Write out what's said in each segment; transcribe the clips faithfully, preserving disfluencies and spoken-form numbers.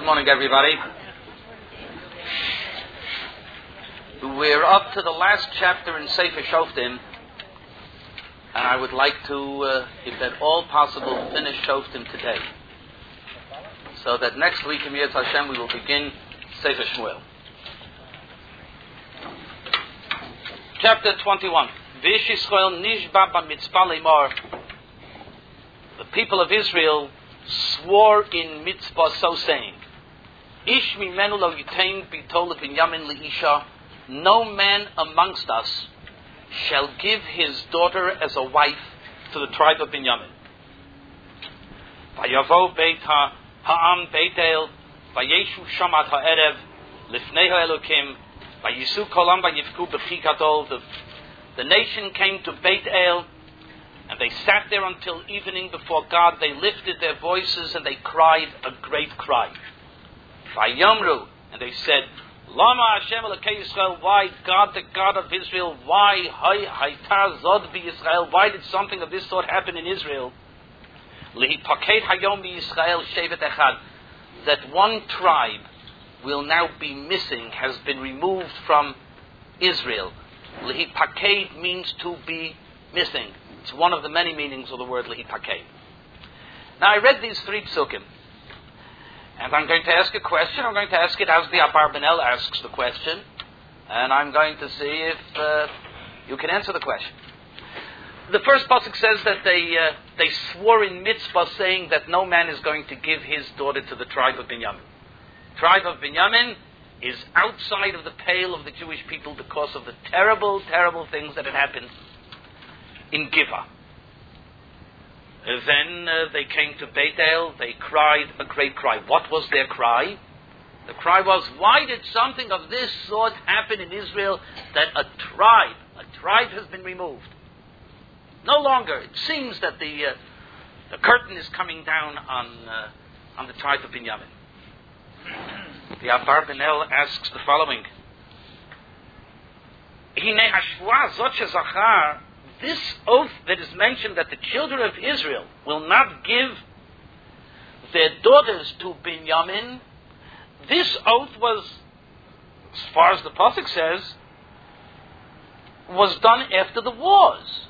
Good morning, everybody. We're up to the last chapter in Sefer Shoftim, and I would like to, uh, if at all possible, finish Shoftim today, so that next week in Yetz Hashem we will begin Sefer Shmuel. Chapter twenty-one. V'ish Yisrael nishba b'mitzvah leimor. The people of Israel swore in mitzvah, so saying, Ish mimenu lo yitain bitol Binyamin leisha. No man amongst us shall give his daughter as a wife to the tribe of Binyamin. Vayavo beit ha'am beit el, vayeshu shamat ha'erev, lifnei ha'elokim, vayisu kolam vayivku b'chi gadol. The nation came to Beit El, and they sat there until evening before God. They lifted their voices and they cried a great cry. Vayomru, and they said, Lama Hashem Elokei Yisrael, why God, the God of Israel, why Haytar Zod bi Yisrael, why did something of this sort happen in Israel? Lihipaket Hayom bi Yisrael Shevet Echad, that one tribe will now be missing, has been removed from Israel. Lihipaket means to be missing. It's one of the many meanings of the word Lihipaket. Now I read these three psukim, and I'm going to ask a question. I'm going to ask it as the Abarbanel asks the question, and I'm going to see if uh, you can answer the question. The first pasuk says that they uh, they swore in mitzvah, saying that no man is going to give his daughter to the tribe of Binyamin. Tribe of Binyamin is outside of the pale of the Jewish people because of the terrible, terrible things that had happened in Giva. Then uh, they came to Beit El, they cried a great cry. What was their cry? The cry was, why did something of this sort happen in Israel, that a tribe, a tribe has been removed? No longer. It seems that the uh, the curtain is coming down on uh, on the tribe of Binyamin. The Abarbanel asks the following. Hinei hashvua zot shezachar, this oath that is mentioned that the children of Israel will not give their daughters to Binyamin, this oath was, as far as the pasuk says, was done after the wars.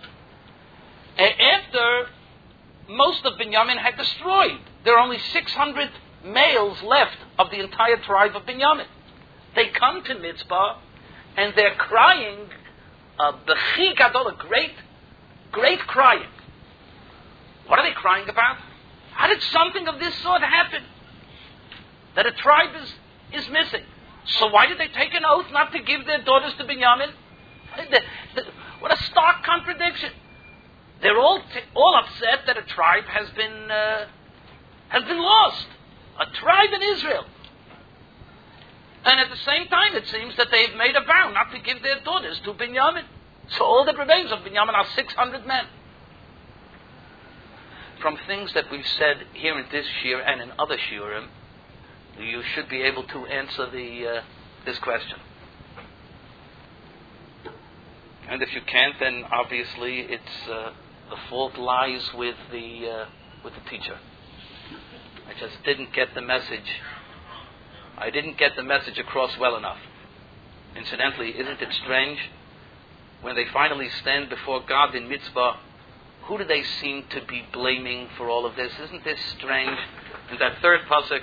After most of Binyamin had destroyed. There are only six hundred males left of the entire tribe of Binyamin. They come to Mitzvah and they're crying a bechi gadol, a great, great crying. What are they crying about? How did something of this sort happen? That a tribe is, is missing. So why did they take an oath not to give their daughters to Binyamin? What a stark contradiction. They're all t- all upset that a tribe has been uh, has been lost. A tribe in Israel. And at the same time, it seems that they've made a vow not to give their daughters to Binyamin. So all that remains of Binyamin are six hundred men. From things that we've said here in this shir and in other shiurim, you should be able to answer the uh, this question. And if you can't, then obviously it's uh, the fault lies with the uh, with the teacher. I just didn't get the message. I didn't get the message across well enough. Incidentally, isn't it strange? When they finally stand before God in mitzvah, who do they seem to be blaming for all of this? Isn't this strange? In that third pasuk,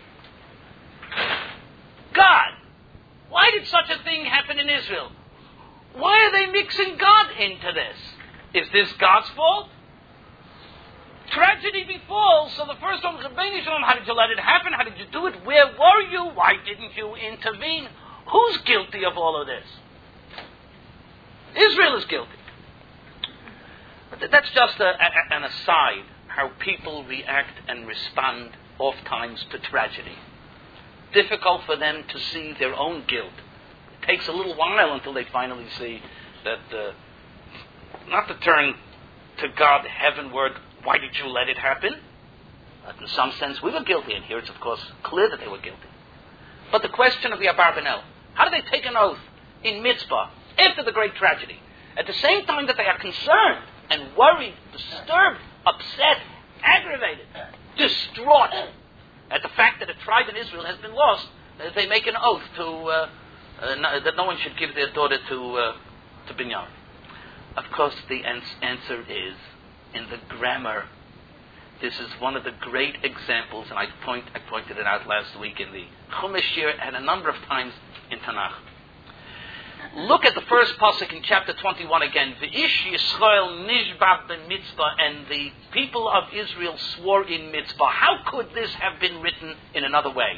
God! Why did such a thing happen in Israel? Why are they mixing God into this? Is this God's fault? Tragedy befalls, so the first one was Rebbeinu Shalom. How did you let it happen? How did you do it? Where were you? Why didn't you intervene? Who's guilty of all of this? Israel is guilty. But that's just a, a, an aside, how people react and respond oft times to tragedy. Difficult for them to see their own guilt. It takes a little while until they finally see that, uh, not to turn to God heavenward, why did you let it happen? But in some sense, we were guilty, and here it's, of course, clear that they were guilty. But the question of the Abarbanel, how do they take an oath in mitzvah after the great tragedy? At the same time that they are concerned and worried, disturbed, upset, aggravated, distraught. at the fact that a tribe in Israel has been lost, uh, they make an oath to uh, uh, no, that no one should give their daughter to uh, to Binyamin. Of course, the ans- answer is in the grammar. This is one of the great examples, and I point I pointed it out last week in the Chumash Shir and a number of times in Tanakh. Look at the first pasuk in chapter twenty-one again. The Ish Yisrael Nishba b'mitzvah, and the people of Israel swore in mitzvah. How could this have been written in another way?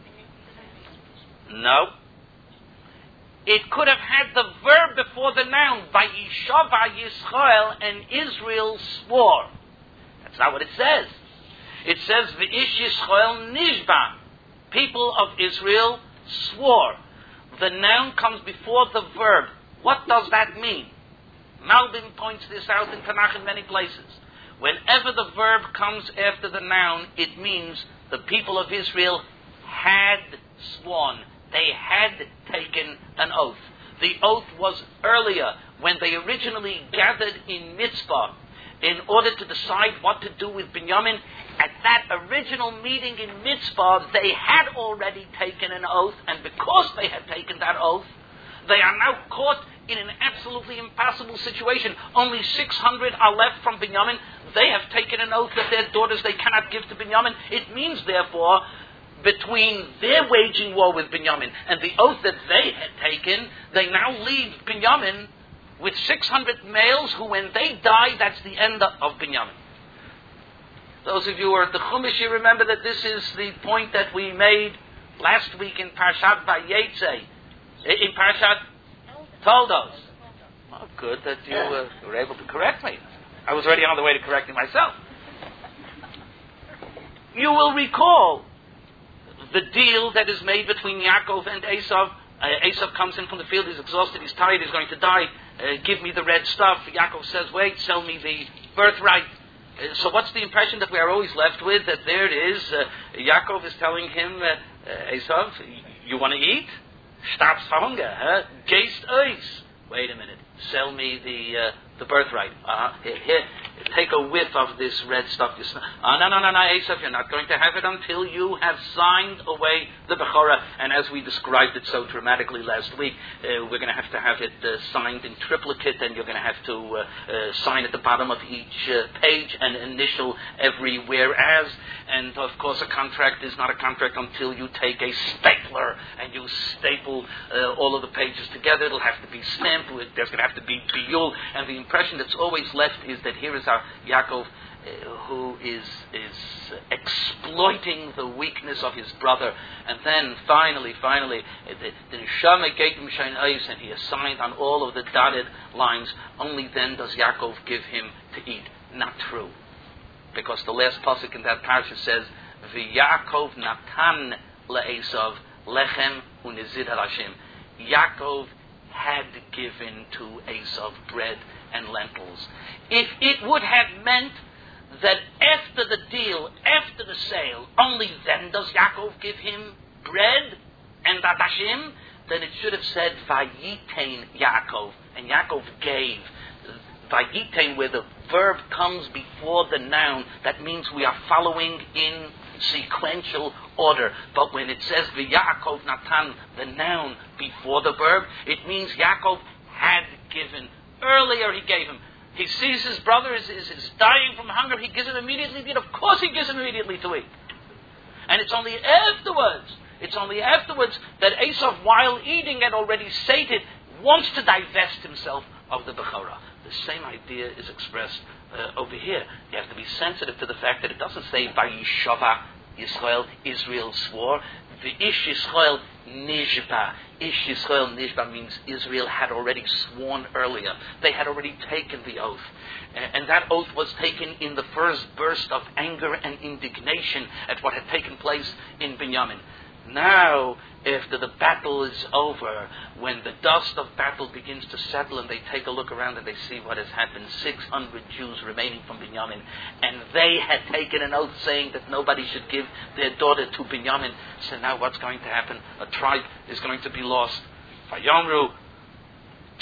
No. It could have had the verb before the noun. Vayishava Yisrael, and Israel swore. That's not what it says. It says the Ish Yisrael Nishba. People of Israel swore. The noun comes before the verb. What does that mean? Malbim points this out in Tanakh in many places. Whenever the verb comes after the noun, it means the people of Israel had sworn. They had taken an oath. The oath was earlier, when they originally gathered in Mitzvah in order to decide what to do with Binyamin. At that original meeting in Mitzvah, they had already taken an oath, and because they had taken that oath, they are now caught in an absolutely impossible situation. Only six hundred are left from Binyamin. They have taken an oath that their daughters they cannot give to Binyamin. It means, therefore, between their waging war with Binyamin and the oath that they had taken, they now leave Binyamin with six hundred males who, when they die, that's the end of Binyamin. Those of you who are at the Chumash, you remember that this is the point that we made last week in Parshat Vayetze, in Parshat Toldos. Oh, good that you uh, were able to correct me. I was already on the way to correcting myself. You will recall the deal that is made between Yaakov and Esav. Uh, Esav comes in from the field, he's exhausted, he's tired, he's going to die. Uh, give me the red stuff. Yaakov says, wait, sell me the birthright. Uh, so what's the impression that we are always left with? That there it is. Uh, Yaakov is telling him, uh, uh, Esav, you want to eat? Stab's hunger, huh? Geist eis. Wait a minute. Sell me the uh, the birthright. Uh, here, here, take a whiff of this red stuff. You sn- uh, no, no, no, no, Esav, you're not going to have it until you have signed away the Bechorah. And as we described it so dramatically last week, uh, we're going to have to have it uh, signed in triplicate, and you're going to have to uh, uh, sign at the bottom of each uh, page and initial every whereas. And of course, a contract is not a contract until you take a stapler and you staple uh, all of the pages together. It'll have to be stamped. There's going to have to be biyul, and the impression that's always left is that here is our Yaakov, uh, who is is exploiting the weakness of his brother, and then finally, finally, the neshama gave him shein eis, and he is signed on all of the dotted lines. Only then does Yaakov give him to eat. Not true, because the last pasuk in that parsha says, "V'Yaakov natan le'esav lechem unizid harashim." Yaakov had given to Esav bread and lentils. If it would have meant that after the deal, after the sale, only then does Yaakov give him bread and adashim, then it should have said Vayitain Yaakov, and Yaakov gave. Vayitain, where the verb comes before the noun, that means we are following in sequential order. But when it says V'Yaakov Natan, the noun before the verb, it means Yaakov had given. Earlier he gave him. He sees his brother is, is, is dying from hunger. He gives him immediately to eat. Of course he gives him immediately to eat. And it's only afterwards, it's only afterwards that Esav, while eating and already sated, wants to divest himself of the Bechorah. The same idea is expressed uh, over here. You have to be sensitive to the fact that it doesn't say Vayishava Yisrael, Israel swore. The Ish Yisrael Nishba. Ish Yisrael Nishba means Israel had already sworn earlier. They had already taken the oath. And that oath was taken in the first burst of anger and indignation at what had taken place in Binyamin. Now, after the battle is over, when the dust of battle begins to settle and they take a look around and they see what has happened, six hundred Jews remaining from Binyamin, and they had taken an oath saying that nobody should give their daughter to Binyamin. So now what's going to happen? A tribe is going to be lost. Vayomru,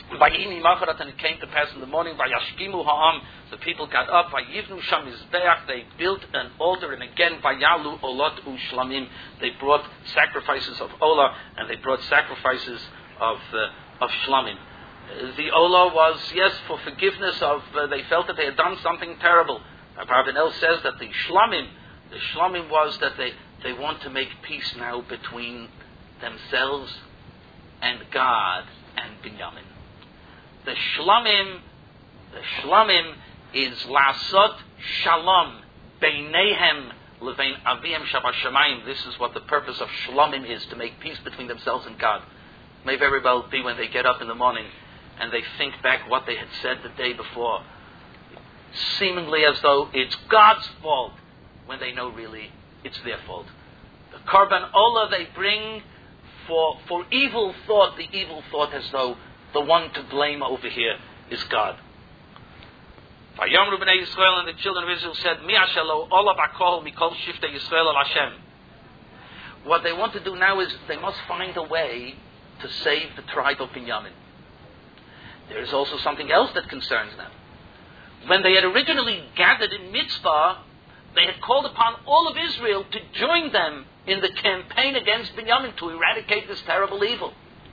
Vayini Macharat, and it came to pass in the morning, Vayashkimu Ha'am, the people got up, Vayivnu Sham Mizbeach, they built an altar, and again, Vayalu Olot Ushlamim, they brought sacrifices of Olah, and they brought sacrifices of uh, of Shlamim. Uh, the Olah was, yes, for forgiveness of, uh, they felt that they had done something terrible. Rabbi Avinel says that the Shlamim, the Shlamim was that they, they want to make peace now between themselves and God and Binyamin. The Shlamim, the Shlamim is Lasot Shalom Beinehem Levein Aviem Shabashamayim. This is what the purpose of Shlamim is, to make peace between themselves and God. May very well be when they get up in the morning and they think back what they had said the day before, seemingly as though it's God's fault, when they know really it's their fault. The Karban Olah they bring for for evil thought, the evil thought as though the one to blame over here is God. Vayomru b'nei Yisrael, and the children of Israel said, Mi ashelo olah b'kol mikol shiftei Yisrael al Hashem. What they want to do now is they must find a way to save the tribe of Binyamin. There is also something else that concerns them. When they had originally gathered in Mitzvah, they had called upon all of Israel to join them in the campaign against Binyamin to eradicate this terrible evil.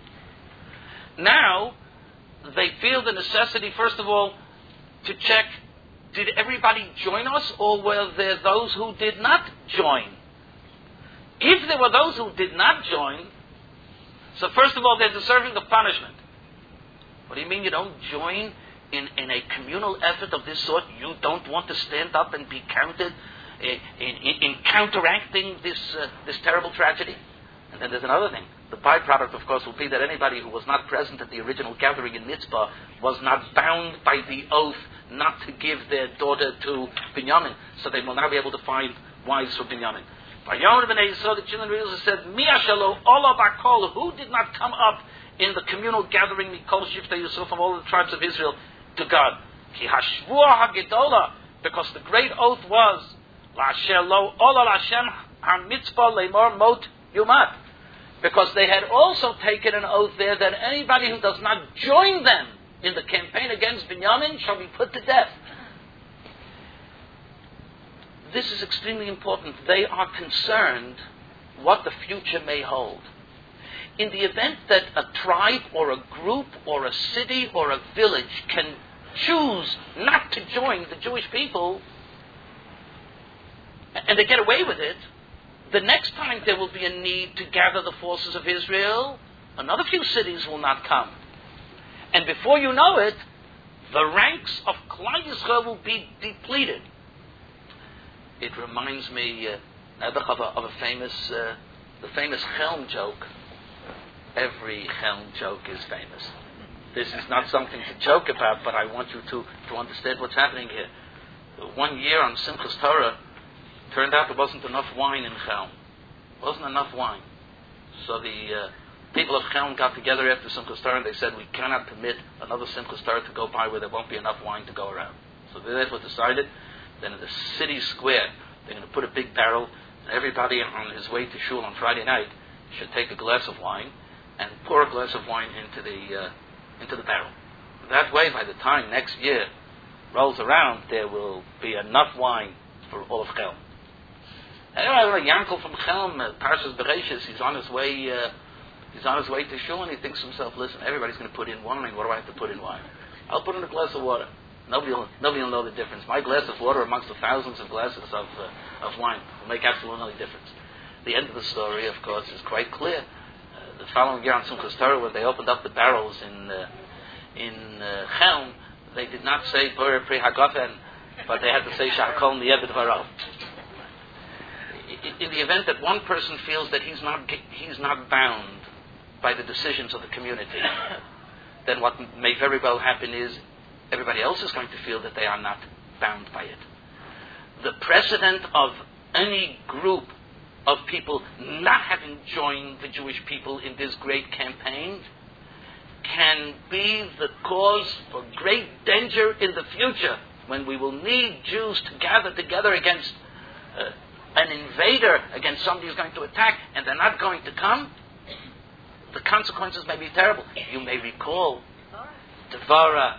Now, they feel the necessity, first of all, to check, did everybody join us, or were there those who did not join? If there were those who did not join, so first of all, they're deserving of punishment. What do you mean you don't join in, in a communal effort of this sort? You don't want to stand up and be counted in, in, in counteracting this, uh, this terrible tragedy? And then there's another thing. The byproduct, of course, will be that anybody who was not present at the original gathering in Mitzvah was not bound by the oath not to give their daughter to Binyamin. So they will now be able to find wives for Binyamin. Vayomru b'nei Yisrael, the children of Israel said, Mi ashelo olah b'kol, who did not come up in the communal gathering, Mikol Shiftei Yisrael, from all the tribes of Israel, to God? Ki hashvuah hagedola, because the great oath was, La'asher lo olah l'Hashem ha-mitzvah le'mor mot yumat. Because they had also taken an oath there that anybody who does not join them in the campaign against Binyamin shall be put to death. This is extremely important. They are concerned what the future may hold. In the event that a tribe or a group or a city or a village can choose not to join the Jewish people, and they get away with it, the next time there will be a need to gather the forces of Israel, another few cities will not come. And before you know it, the ranks of Klal Yisrael will be depleted. It reminds me uh, of, a, of a famous, uh, the famous Chelm joke. Every Chelm joke is famous. This is not something to joke about, but I want you to, to understand what's happening here. One year on Simchas Torah, turned out there wasn't enough wine in Chelm. Wasn't enough wine. So the uh, people of Chelm got together after Simchas Torah and they said, we cannot permit another Simchas Torah to go by where there won't be enough wine to go around. So they therefore decided that in the city square, they're going to put a big barrel, and everybody on his way to shul on Friday night should take a glass of wine and pour a glass of wine into the uh, into the barrel. That way, by the time next year rolls around, there will be enough wine for all of Chelm. Anyway, Yankel from Chelm, uh, Parshas Bereshis, he's on his way. Uh, he's on his way to shul, and he thinks to himself, "Listen, everybody's going to put in wine. What do I have to put in wine? I'll put in a glass of water. Nobody will, nobody will know the difference. My glass of water amongst the thousands of glasses of uh, of wine will make absolutely no difference." The end of the story, of course, is quite clear. Uh, the following year on Simchas Torah, when they opened up the barrels in uh, in uh, Chelm, they did not say Bore Pri Hagafen, but they had to say Sha'akol Niyeh B'Dvarav. In the event that one person feels that he's not he's not bound by the decisions of the community, then what may very well happen is everybody else is going to feel that they are not bound by it. The precedent of any group of people not having joined the Jewish people in this great campaign can be the cause for great danger in the future, when we will need Jews to gather together against uh, an invader, against somebody who's going to attack, and they're not going to come. The consequences may be terrible. You may recall Devora.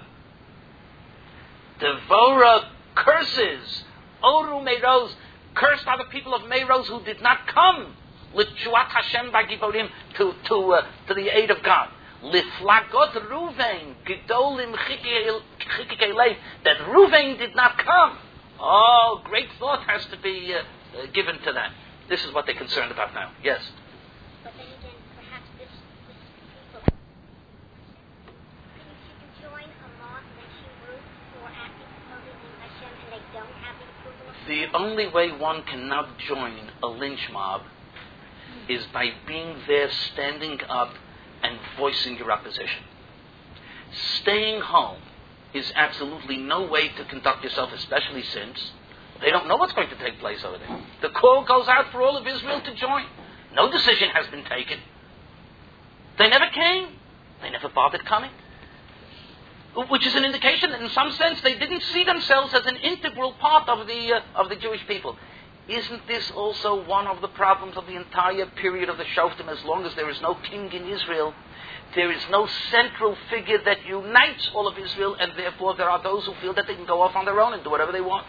Devora curses. Oru Meiroz. Cursed are the people of Meiroz who did not come. L'tshuat Hashem b'giborim, to to uh, to the aid of God. L'flagot Ruvain Gedolim Chikikei Lev, that Ruvain did not come. Oh, great thought has to be uh, uh, given to that. This is what they're concerned about now. Yes. But then again, perhaps this this people couldn't you can join a law mention group who are acting supposedly in Hashem and they don't have the approval of The only way one cannot join a lynch mob is by being there, standing up, and voicing your opposition. Staying home is absolutely no way to conduct yourself, especially since they don't know what's going to take place over there. The call goes out for all of Israel to join. No decision has been taken. They never came. They never bothered coming. Which is an indication that in some sense they didn't see themselves as an integral part of the uh, of the Jewish people. Isn't this also one of the problems of the entire period of the Shoftim? As long as there is no king in Israel, there is no central figure that unites all of Israel, and therefore there are those who feel that they can go off on their own and do whatever they want.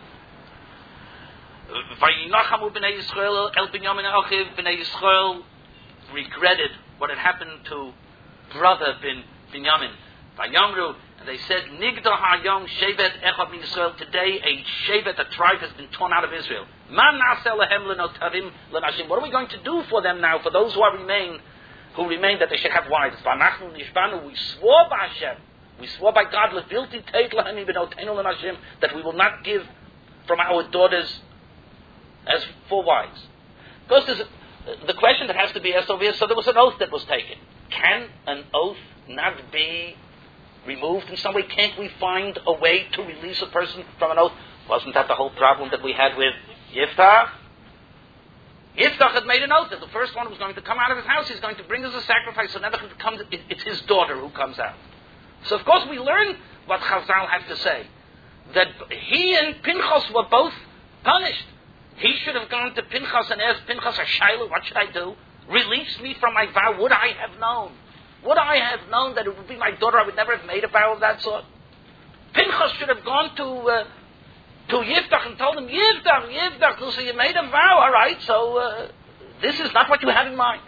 Vayinachamu b'nei Yisrael el Binyamin Achiv. B'nei Yisrael regretted what had happened to brother bin Binyamin. Vayamru, and they said, Nigda hayom shevet echad min Yisrael. Today, a shevet, a tribe, has been torn out of Israel. Man na'aseh lehem lenotavim lenashim. What are we going to do for them now, for those who are remain, who remain, that they should have wives? V'anachnu nishbanu. We swore by Hashem, we swore by God, levilti teit lahem ibnotenu lenashim, that we will not give from our daughters as for wives. Because there's a, the question that has to be asked over here. So there was an oath that was taken. Can an oath not be removed in some way? Can't we find a way to release a person from an oath? Wasn't that the whole problem that we had with Yiftach? Yiftach had made an oath that the first one was going to come out of his house, he's going to bring us a sacrifice, so never comes, it, it's his daughter who comes out. So of course we learn what Chazal had to say, that he and Pinchas were both punished. He should have gone to Pinchas and asked Pinchas, Shailu, what should I do? Release me from my vow. Would I have known? Would I have known that it would be my daughter? I would never have made a vow of that sort. Pinchas should have gone to uh, to Yiftach and told him, Yiftach, Yiftach, so you made a vow, all right, so uh, this is not what you have in mind.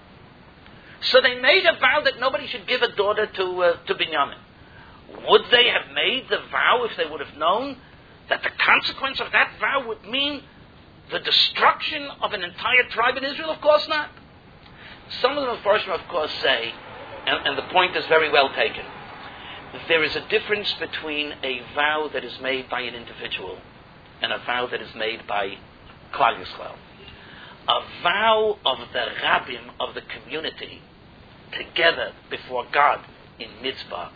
So they made a vow that nobody should give a daughter to uh, to Binyamin. Would they have made the vow if they would have known that the consequence of that vow would mean the destruction of an entire tribe in Israel? Of course not. Some of the Mepharshim, of course, say, and, and the point is very well taken, there is a difference between a vow that is made by an individual and a vow that is made by Klal Yisrael. A vow of the Rabbim, of the community, together before God in mitzvah,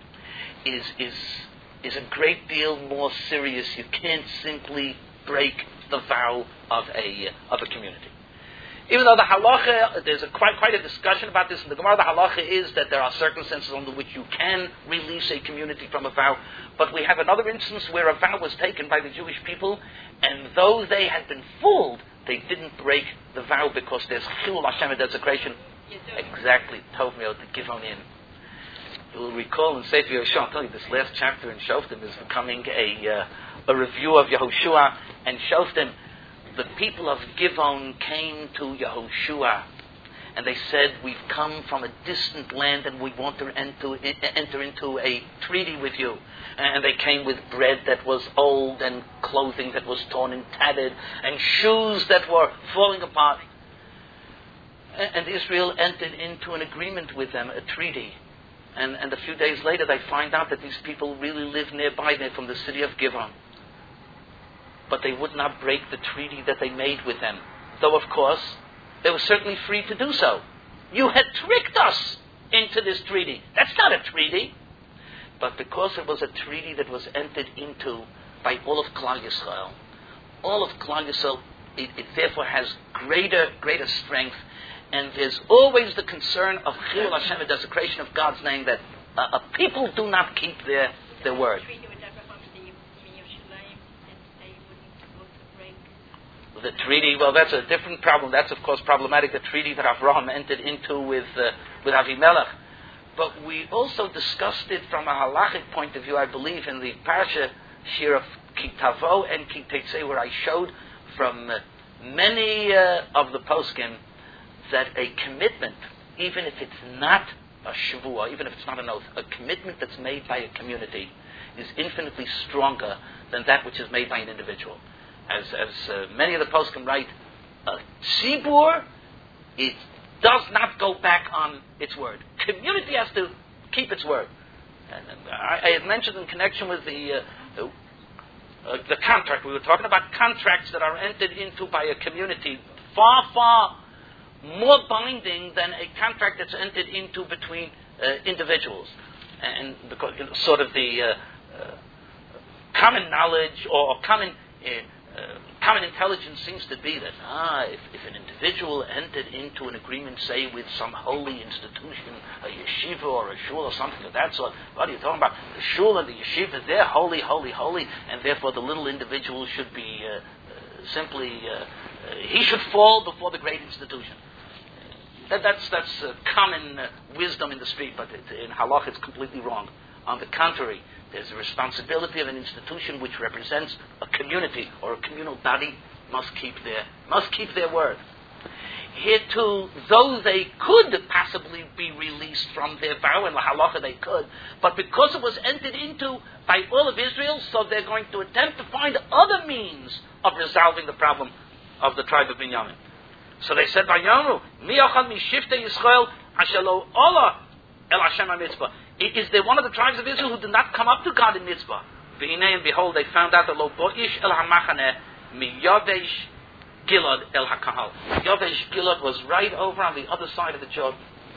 is is is a great deal more serious. You can't simply break the vow of a of a community. Even though the halacha, there's a quite quite a discussion about this in the Gemara. The halacha is that there are circumstances under which you can release a community from a vow, but we have another instance where a vow was taken by the Jewish people, and though they had been fooled, they didn't break the vow because there's chilul Hashem and desecration. Exactly, Tov Me'od, the Givon in. You will recall in Sefer Yehoshua, I'll tell you, this last chapter in Shoftim is becoming a uh, a review of Yehoshua and Shoftim. The people of Givon came to Yehoshua and they said, we've come from a distant land and we want to enter, enter into a treaty with you. And they came with bread that was old and clothing that was torn and tattered and shoes that were falling apart. And Israel entered into an agreement with them, a treaty. And, and a few days later they find out that these people really live nearby there from the city of Givon. But they would not break the treaty that they made with them. Though, of course, they were certainly free to do so. You had tricked us into this treaty. That's not a treaty. But because it was a treaty that was entered into by all of Klal Yisrael, all of Klal Yisrael, it, it therefore has greater, greater strength. And there's always the concern of Chilul Hashem, the desecration of God's name, that uh, a people do not keep their, their word. The treaty, well, that's a different problem. That's, of course, problematic. The treaty that Avraham entered into with uh, with Avimelech. but we also discussed it from a halachic point of view, I believe, in the Parsha Shir of Ki Tavo and Ki Tetzei, where I showed from uh, many uh, of the poskim that a commitment, even if it's not a shavua, even if it's not an oath, a commitment that's made by a community is infinitely stronger than that which is made by an individual. As, as uh, many of the poskim write, a tzibur, it does not go back on its word. Community has to keep its word. And, and I, I had mentioned in connection with the, uh, the, uh, the contract, we were talking about contracts that are entered into by a community, far, far more binding than a contract that's entered into between uh, individuals. And because, you know, sort of the uh, uh, common knowledge or common uh, uh, common intelligence seems to be that ah, if, if an individual entered into an agreement, say with some holy institution, a yeshiva or a shul or something of that sort, what are you talking about? The shul and the yeshiva, they're holy, holy, holy, and therefore the little individual should be uh, uh, simply uh, uh, he should fall before the great institution. That, that's that's uh, common uh, wisdom in the street, but it, in halach it's completely wrong. On the contrary, there's a responsibility of an institution which represents a community or a communal body must keep their must keep their word. Here too, though they could possibly be released from their vow, and la halacha they could, but because it was entered into by all of Israel, so they're going to attempt to find other means of resolving the problem of the tribe of Binyamin. So they said, "Vayanu miachad mishifte Yisrael asher lo ola el Hashem ha-mitzvah." Is there one of the tribes of Israel who did not come up to God in mitzvah? V'hinei, and behold, they found out that lo bo'ish el hamachaneh mi Yavesh Gilad el hakahal. Yavesh Gilad was right over on the other side of the Jordan.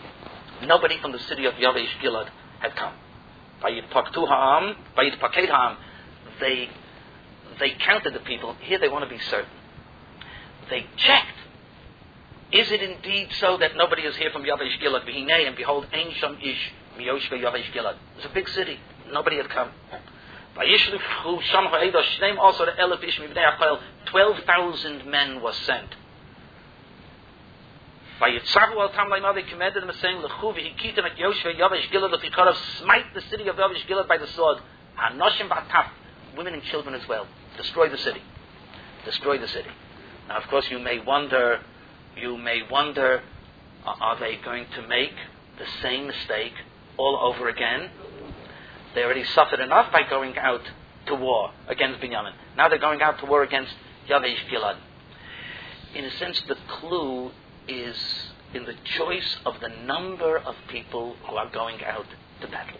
Nobody from the city of Yavesh Gilad had come. Vayitpaktu ha'am, vayitpaket ha'am. They they counted the people. Here they want to be certain. They checked. Is it indeed so that nobody is here from Yavesh Gilad? V'hinei, and behold, ein sham ish miyoshve Yavesh Gilad. It's a big city. Nobody had come. Vayishlichu sham ha'edah shneim also the elef ish mibnei achel. Twelve thousand men was sent. Vayitzavu al tam laimah, they commanded them saying, Lechu v'hikitem et Yoshve Yavesh Gilad l'ficharav, smite the city of Yavesh Gilad by the sword. Hanoshim v'ataf, women and children as well. Destroy the city. Destroy the city. Now, of course, you may wonder. You may wonder, uh, are they going to make the same mistake all over again? They already suffered enough by going out to war against Binyamin. Now they're going out to war against Yavesh Gilad. In a sense, the clue is in the choice of the number of people who are going out to battle.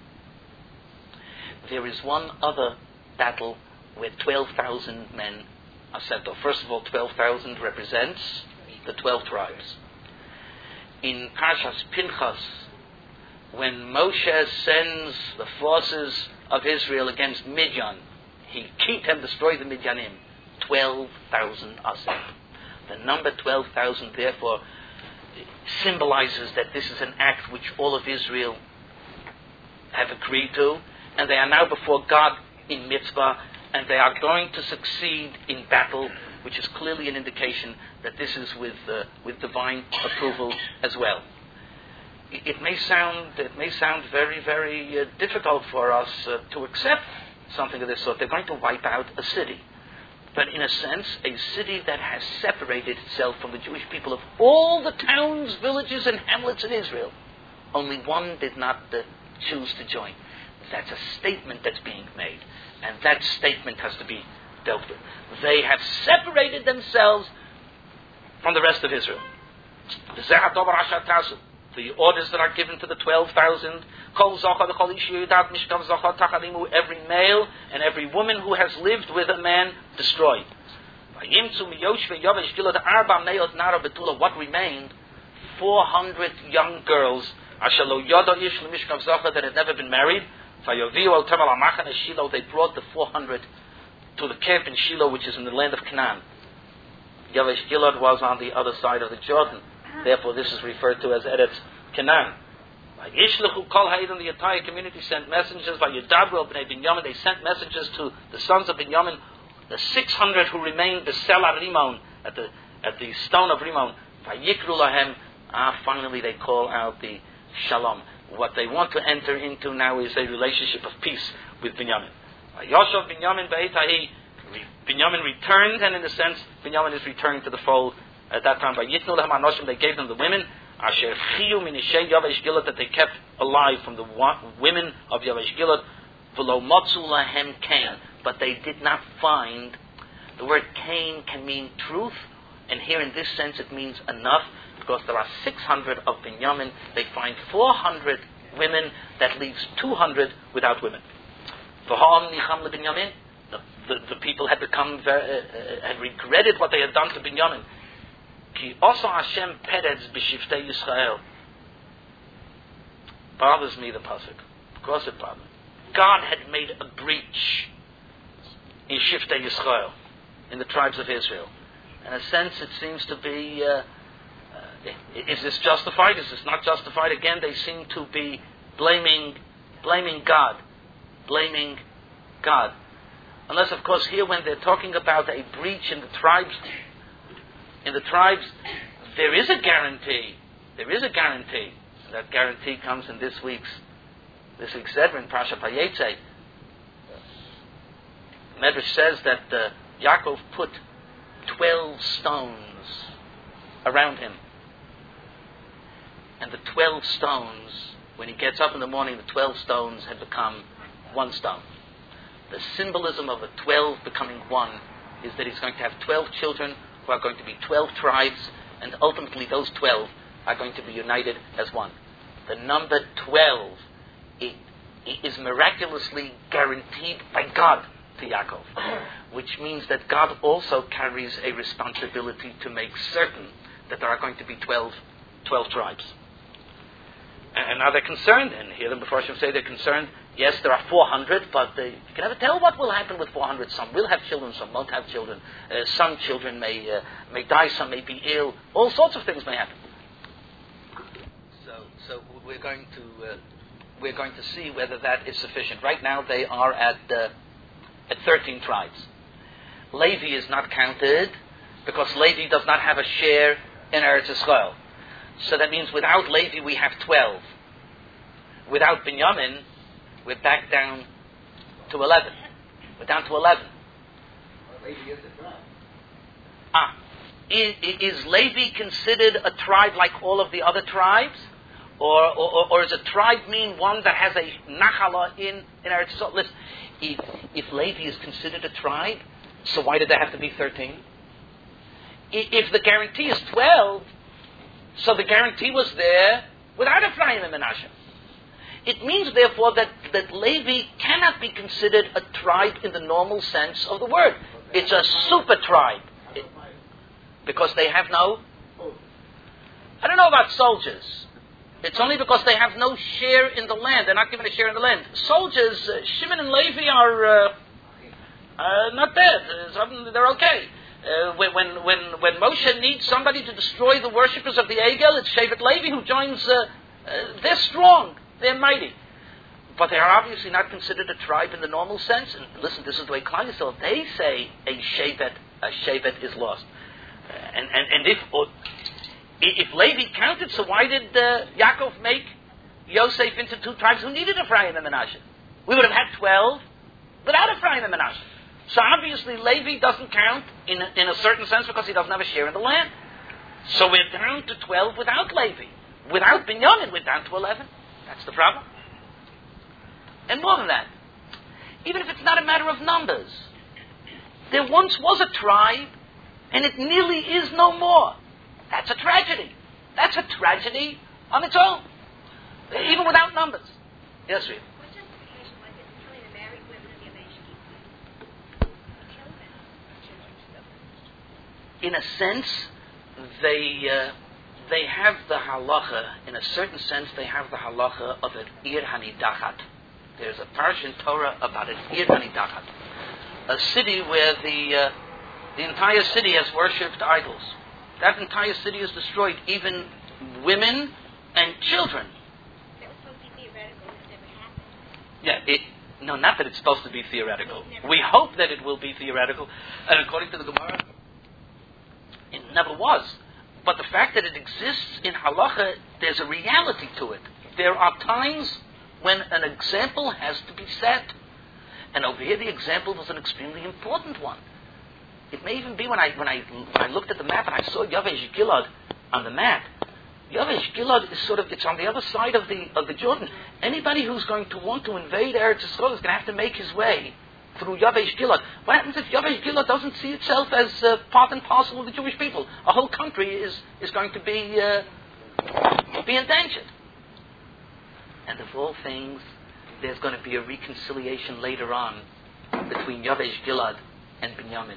There is one other battle where twelve thousand men are sent off. First of all, twelve thousand represents the twelve tribes. In Parshas Pinchas, when Moshe sends the forces of Israel against Midian, he Kitem destroyed the Midianim. Twelve thousand are sent. The number twelve thousand, therefore, symbolizes that this is an act which all of Israel have agreed to, and they are now before God in mitzvah, and they are going to succeed in battle, which is clearly an indication that this is with uh, with divine approval as well. It, it may sound it may sound very very uh, difficult for us uh, to accept something of this sort. They're going to wipe out a city, but in a sense, a city that has separated itself from the Jewish people of all the towns, villages, and hamlets in Israel. Only one did not uh, choose to join. That's a statement that's being made, and that statement has to be dealt with. They have separated themselves from the rest of Israel. The orders that are given to the twelve thousand, every male and every woman who has lived with a man, destroyed. What remained? four hundred young girls that had never been married. They brought the four hundred to the camp in Shiloh, which is in the land of Canaan. Yavesh Gilad was on the other side of the Jordan. Therefore, this is referred to as Eretz Canaan. The entire community sent messengers. They sent messages to the sons of Binyamin, the six hundred who remained Besela Rimon, at the at the stone of Rimon. Ah, finally they call out the Shalom. what they want to enter into now is a relationship of peace with Binyamin. Yoshev Binyamin Be'etahi, Binyamin returned, and in a sense, Binyamin is returning to the fold at that time. By Yitnu Lehem Anoshim, they gave them the women, Asher Chiyu Min Ishei Yavesh Gilad, that they kept alive from the women of Yavesh Gilad, V'lo Motzu Lahem Cain, but they did not find. The word Cain can mean truth, and here in this sense it means enough, because there are six hundred of Binyamin, they find four hundred women, that leaves two hundred without women. V'ha'am Nicham LeBinyamin, the, the, the people had become very, uh, had regretted what they had done to Binyamin. Ki also Hashem Peretz B'Shiftei Yisrael. Bothers me the pasuk. Of course it bothers me. God had made a breach in Shiftei Yisrael, in the tribes of Israel. In a sense, it seems to be, uh, uh, is this justified? Is this not justified? Again, they seem to be blaming, blaming God, blaming God. Unless, of course, here when they're talking about a breach in the tribes, in the tribes, there is a guarantee. There is a guarantee. And that guarantee comes in this week's, this week's Zedrin, Parashat Vayetze. Medrash says that uh, Yaakov put twelve stones around him. And the twelve stones, when he gets up in the morning, the twelve stones had become one stone. The symbolism of the twelve becoming one is that he's going to have twelve children who are going to be twelve tribes, and ultimately those twelve are going to be united as one. The number twelve it, it is miraculously guaranteed by God to Yaakov, which means that God also carries a responsibility to make certain that there are going to be twelve, twelve tribes. And, and now they're concerned, and here the Mepharshim say they're concerned. Yes, there are four hundred, but uh, you can never tell what will happen with four hundred. Some will have children, some won't have children. Uh, some children may uh, may die, some may be ill. All sorts of things may happen. So, so we're going to uh, we're going to see whether that is sufficient. Right now, they are at uh, at thirteen tribes. Levi is not counted because Levi does not have a share in Eretz Yisrael. So that means without Levi we have twelve. Without Binyamin, we're back down to eleven. We're down to eleven. Levi is a tribe. Ah, is, is Levi considered a tribe like all of the other tribes? Or, or, or does a tribe mean one that has a nachala in, in Eretz Yisrael? Listen, if, if Levi is considered a tribe, so why did there have to be thirteen? If the guarantee is twelve, so the guarantee was there without Ephraim and Menashe. It means, therefore, that, that Levi cannot be considered a tribe in the normal sense of the word. It's a super tribe. It, because they have no... I don't know about soldiers. It's only because they have no share in the land. They're not given a share in the land. Soldiers, uh, Shimon and Levi are uh, uh, not dead. Uh, they're okay. Uh, when, when, when, when Moshe needs somebody to destroy the worshippers of the Egel, it's Shevet Levi who joins... Uh, uh, they're strong. They're mighty. But they are obviously not considered a tribe in the normal sense. And listen, this is the way Klal Yisrael, they say a Shevet, a Shevet is lost. Uh, and, and, and if or, if Levi counted, so why did uh, Yaakov make Yosef into two tribes who needed Ephraim and Menashe? We would have had twelve without Ephraim and Menashe. So obviously Levi doesn't count in a, in a certain sense because he doesn't have a share in the land. So we're down to twelve without Levi. Without Binyamin, we're down to eleven. That's the problem. And more than that, even if it's not a matter of numbers, there once was a tribe, and it nearly is no more. That's a tragedy. That's a tragedy on its own, even without numbers. Yes, Rita. What justification was it killing the married women of Yavesh Gilad? Kill them. In a sense, they... Uh, They have the halacha, in a certain sense, they have the halacha of an Ir Hanidachat. There's a parsha in Torah about an Ir Hanidachat, a city where the uh, the entire city has worshipped idols. That entire city is destroyed, even women and children. That was supposed to be theoretical. It never happened. Yeah, it, no, not that it's supposed to be theoretical. We hope that it will be theoretical, and according to the Gemara, it never was. But the fact that it exists in halacha, there's a reality to it. there are times when an example has to be set. And over here the example was an extremely important one. It may even be when I when I when I looked at the map and I saw Yavesh Gilad on the map. Yavesh Gilad is sort of, it's on the other side of the of the Jordan. Anybody who's going to want to invade Eretz Yisrael is going to have to make his way through Yavesh Gilad. What happens if Yavesh Gilad doesn't see itself as uh, part and parcel of the Jewish people? A whole country is, is going to be uh, be endangered. And of all things, there's going to be a reconciliation later on between Yavesh Gilad and Binyamin.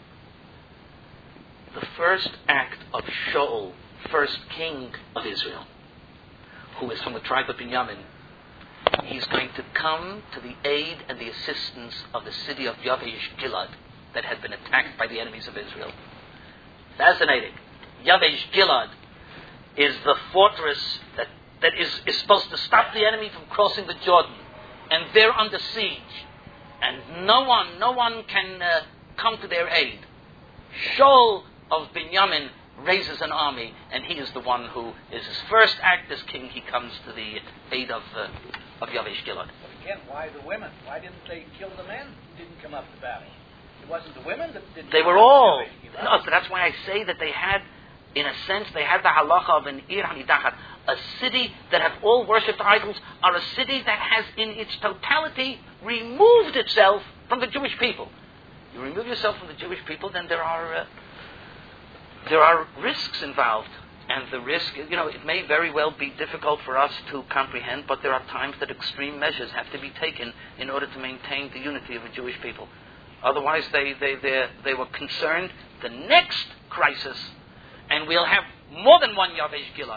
The first act of Shaul, first king of Israel, who is from the tribe of Binyamin, he's going to come to the aid and the assistance of the city of Yavesh Gilad that had been attacked by the enemies of Israel. Fascinating. Yavesh Gilad is the fortress that, that is, is supposed to stop the enemy from crossing the Jordan. And they're under siege. And no one, no one can uh, come to their aid. Shaul of Binyamin raises an army, and he is the one who is his first act as king. He comes to the aid of uh, of Yavesh Gilad. But again, why the women? Why didn't they kill the men who didn't come up to battle? It wasn't the women that didn't. They were all. No, so that's why I say that they had, in a sense, they had the halacha of an ir hanidachat. A city that have all worshipped idols are a city that has, in its totality, removed itself from the Jewish people. You remove yourself from the Jewish people, then there are uh, there are risks involved. And the risk, you know, it may very well be difficult for us to comprehend, but there are times that extreme measures have to be taken in order to maintain the unity of the Jewish people. Otherwise, they, they, they, they were concerned the next crisis, and we'll have more than one Yavesh Gilad.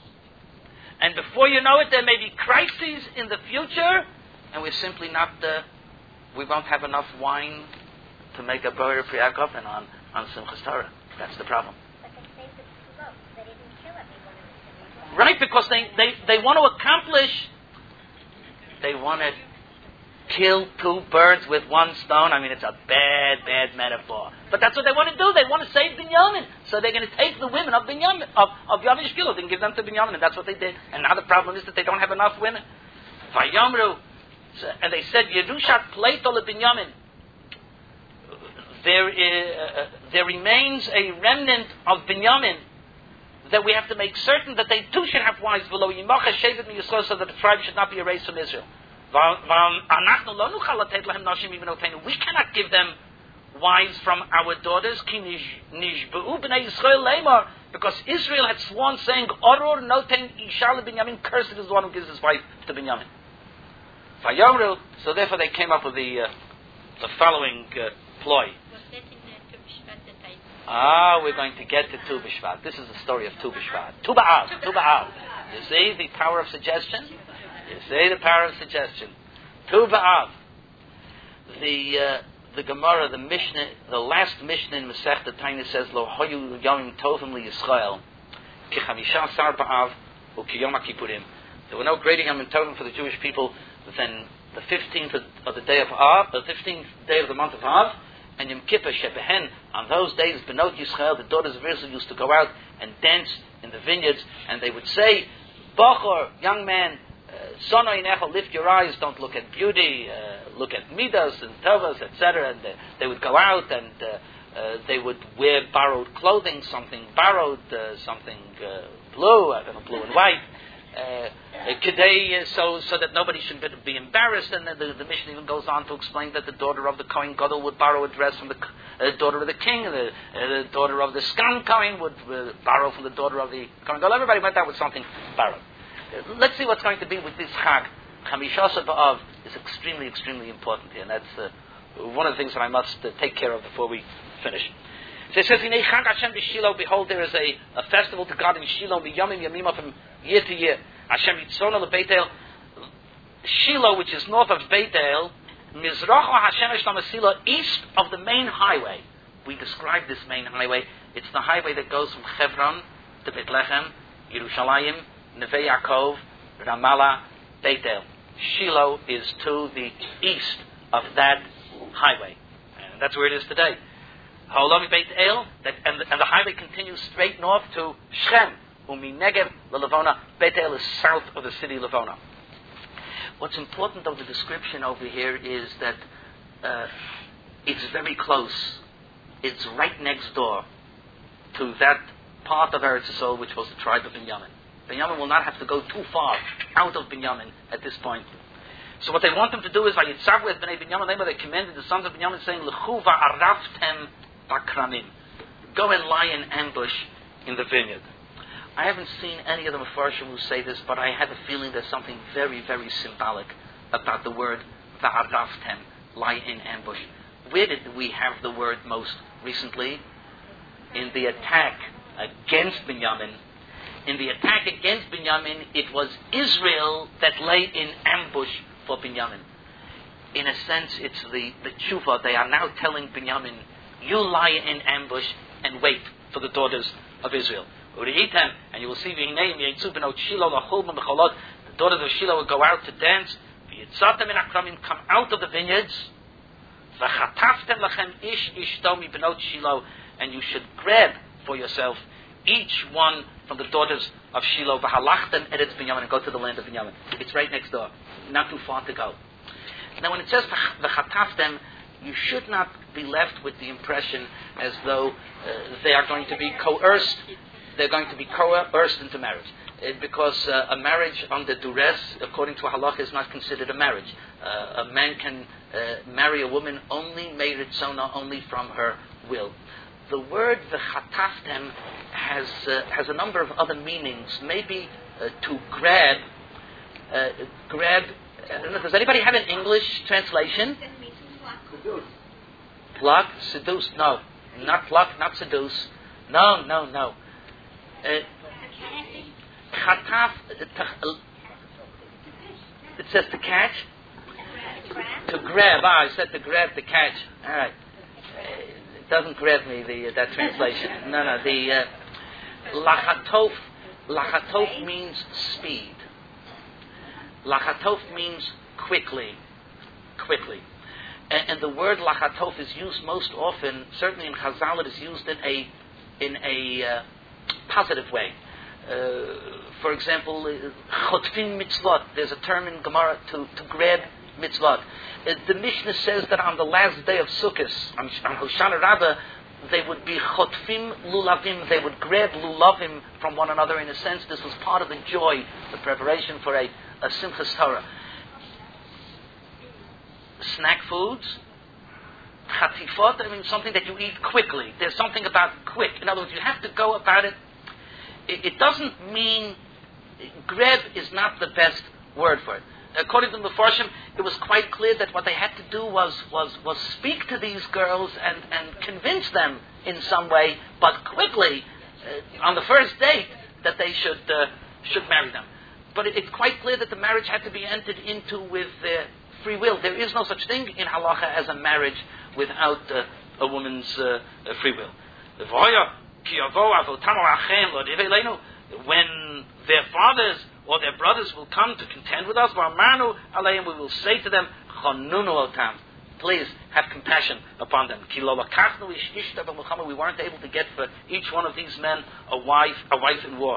And before you know it, there may be crises in the future, and we're simply not, uh, we won't have enough wine to make a Borer Priyagofen on, on Simchas Torah. That's the problem. But they saved the slopes. They didn't kill everyone in the city. Right, because they, they, they want to accomplish, they want to kill two birds with one stone. I mean, it's a bad, bad metaphor. But that's what they want to do. They want to save Binyamin. So they're going to take the women of Binyamin, of, of Yavesh Gilad, and give them to Binyamin. And that's what they did. And now the problem is that they don't have enough women. Vayomru. And they said, Yerushat Pleito le Binyamin. There, is, uh, there remains a remnant of Binyamin that we have to make certain that they too should have wives below Yimacha Shevet Miyusor, so that the tribe should not be erased from Israel. We cannot give them wives from our daughters, because Israel had sworn, saying, Oror noten Isha Binyamin, cursed is the one who gives his wife to Binyamin. So therefore they came up with the, uh, the following uh, ploy. Ah, we're going to get to Tu B'Shvat. This is the story of Tu B'Shvat. Tu B'Av. Tu B'Av. You see the power of suggestion? You see the power of suggestion. Tu B'Av. The uh, the Gemara, the Mishnah, the last Mishnah in Masechta Taina says, Lo hoyu yomim tovim li Yisrael, ki chamisha sar b'Av, u ki Yom HaKippurim. There were no greater Yom Tovim for the Jewish people than the fifteenth of the day of Av, the fifteenth day of the month of Av, and Yom Kippur Shebehen. On those days, Benot Yisrael, the daughters of Israel, used to go out and dance in the vineyards, and they would say, Bachor, young man, Sono Inecha, lift your eyes, don't look at beauty, uh, look at midas and tovas, et cetera. And they, they would go out and uh, uh, they would wear borrowed clothing, something borrowed, uh, something uh, blue, I don't know, blue and white. Uh, Kedei, uh, so so that nobody should be embarrassed, and then the, the Mishnah even goes on to explain that the daughter of the Kohen Gadol would borrow a dress from the uh, daughter of the king, and the, uh, the daughter of the Skan Kohen would uh, borrow from the daughter of the Kohen Gadol. Everybody went out with something borrowed. Uh, let's see what's going to be with this Chag. Chamishasa B'Av is extremely, extremely important here, and that's uh, one of the things that I must uh, take care of before we finish. So it says, Hinei Chag Hashem b'Shilo, behold, there is a, a festival to God in Shiloh, miyamim yamima, from year to year. Hashem Yitzona le El, Shiloh, which is north of Beit El, Mizracha Hashem Eshlam, east of the main highway. We describe this main highway. It's the highway that goes from Hebron to Bethlehem, Yerushalayim, Neve Yaakov, Ramallah, Beit El. Shiloh is to the east of that highway. And that's where it is today. Ha'olami Beit El, that, and, the, and the highway continues straight north to Shem, Umi Negev Lavona. Beit El is south of the city Lavona. What's important of the description over here is that uh, it's very close. It's right next door to that part of Eretz Yisrael which was the tribe of Binyamin. Binyamin will not have to go too far out of Binyamin at this point. So what they want them to do is, Vayitzavu et bnei Binyamin, they commanded the sons of Binyamin, saying, L'chu va'araftem b'kramim. Go and lie in ambush in the vineyard. I haven't seen any of the Mefarshim who say this, but I have a feeling there's something very, very symbolic about the word va'araftem, lie in ambush. Where did we have the word most recently? In the attack against Binyamin. In the attack against Binyamin, it was Israel that lay in ambush for Binyamin. In a sense, it's the, the tshuva. They are now telling Binyamin, you lie in ambush and wait for the daughters of Israel. And you will see the daughters of Shiloh will go out to dance. Come out of the vineyards. And you should grab for yourself each one from the daughters of Shiloh, v'halachtem eretz Binyamin, and go to the land of Binyamin. It's right next door, not too far to go. Now, when it says v'chataftem, you should not be left with the impression as though uh, they are going to be coerced. They're going to be coerced into marriage, uh, because uh, a marriage under duress, according to halakha, is not considered a marriage. Uh, a man can uh, marry a woman only meiritzona, only from her will. The word v'chataftem has uh, has a number of other meanings. Maybe uh, to grab, uh, grab. I don't know, does anybody have an English translation? Seduce. Pluck, seduce. No, not pluck, not seduce. No, no, no. Chataf. Uh, it says to catch. To grab. Ah, I said to grab, to catch. All right. It doesn't grab me, the uh, that translation. No, no. The uh, lachatof, lachatof means speed. Lachatof means quickly, quickly. And, and the word lachatof is used most often. Certainly in Chazal, it is used in a in a uh, positive way. Uh, for example, chotfin mitzvot. There's a term in Gemara to to grab mitzvot. Uh, the Mishnah says that on the last day of Sukkot, on, on Hoshana Rabbah, they would be chotfim lulavim. They would grab lulavim from one another. In a sense, this was part of the joy, the preparation for a, a Simchas Torah. Snack foods, chatifot, I mean something that you eat quickly. There's something about quick. In other words, you have to go about it. It, it doesn't mean, grab is not the best word for it. According to the Mefarshim, it was quite clear that what they had to do was was, was speak to these girls and, and convince them in some way, but quickly, uh, on the first date, that they should uh, should marry them. But it, it's quite clear that the marriage had to be entered into with uh, free will. There is no such thing in halacha as a marriage without uh, a woman's uh, free will. When their fathers or their brothers will come to contend with us, we will say to them, please have compassion upon them. We weren't able to get for each one of these men a wife, a wife in war.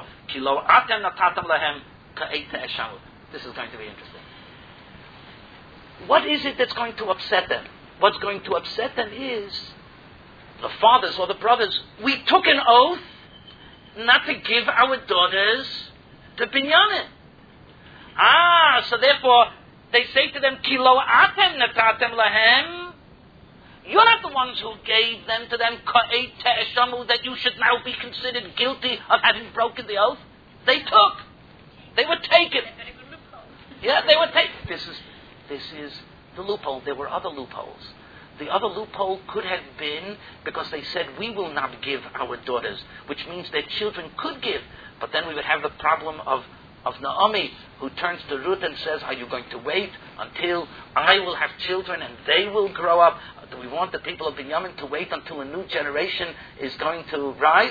This is going to be interesting. What is it that's going to upset them? What's going to upset them is the fathers or the brothers. We took an oath not to give our daughters to Binyamin. Ah, so therefore they say to them, Kilo atem natatem lahem. You're not the ones who gave them to them, ka'et te'eshamu, that you should now be considered guilty of having broken the oath. They took. They were taken. Yeah, they were taken. This is this is the loophole. There were other loopholes. The other loophole could have been because they said, we will not give our daughters, which means their children could give. But then we would have the problem of, of Naomi, who turns to Ruth and says, are you going to wait until I will have children and they will grow up? Do we want the people of Binyamin to wait until a new generation is going to rise?